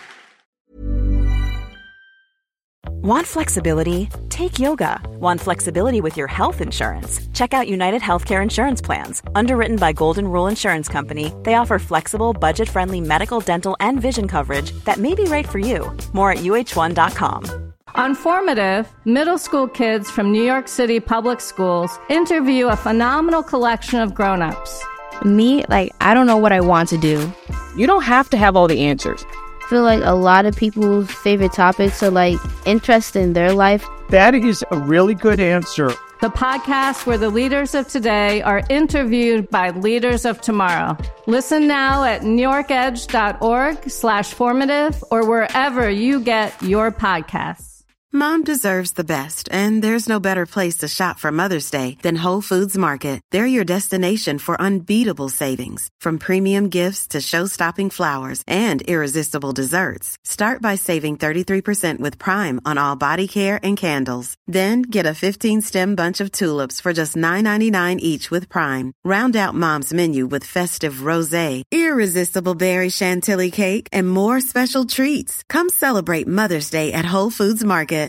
Want flexibility? Take yoga. Want flexibility with your health insurance? Check out United Healthcare Insurance Plans. Underwritten by Golden Rule Insurance Company, they offer flexible, budget-friendly medical, dental, and vision coverage that may be right for you. More at uh1.com. On Formative, middle school kids from New York City public schools interview a phenomenal collection of grown-ups. Me, I don't know what I want to do. You don't have to have all the answers. I feel like a lot of people's favorite topics are interest in their life. That is a really good answer. The podcast where the leaders of today are interviewed by leaders of tomorrow. Listen now at newyorkedge.org/formative or wherever you get your podcasts. Mom deserves the best, and there's no better place to shop for Mother's Day than Whole Foods Market. They're your destination for unbeatable savings, from premium gifts to show-stopping flowers and irresistible desserts. Start by saving 33% with Prime on all body care and candles. Then get a 15-stem bunch of tulips for just $9.99 each with Prime. Round out Mom's menu with festive rosé, irresistible berry chantilly cake, and more special treats. Come celebrate Mother's Day at Whole Foods Market.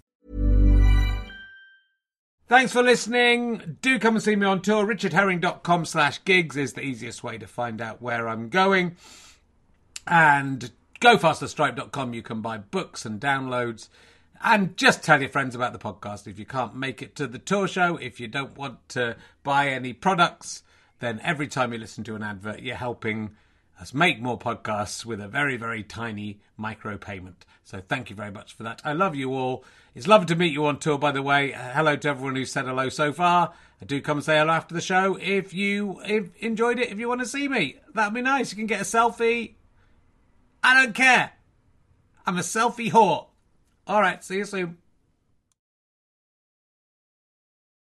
Thanks for listening. Do come and see me on tour. richardherring.com/gigs is the easiest way to find out where I'm going. And gofasterstripe.com, you can buy books and downloads. And just tell your friends about the podcast. If you can't make it to the tour show, if you don't want to buy any products, then every time you listen to an advert, you're helping us make more podcasts with a very, very tiny micro payment. So thank you very much for that. I love you all. It's lovely to meet you on tour, by the way. Hello to everyone who's said hello so far. Do come and say hello after the show if you enjoyed it, if you want to see me. That'd be nice. You can get a selfie. I don't care. I'm a selfie whore. All right, see you soon.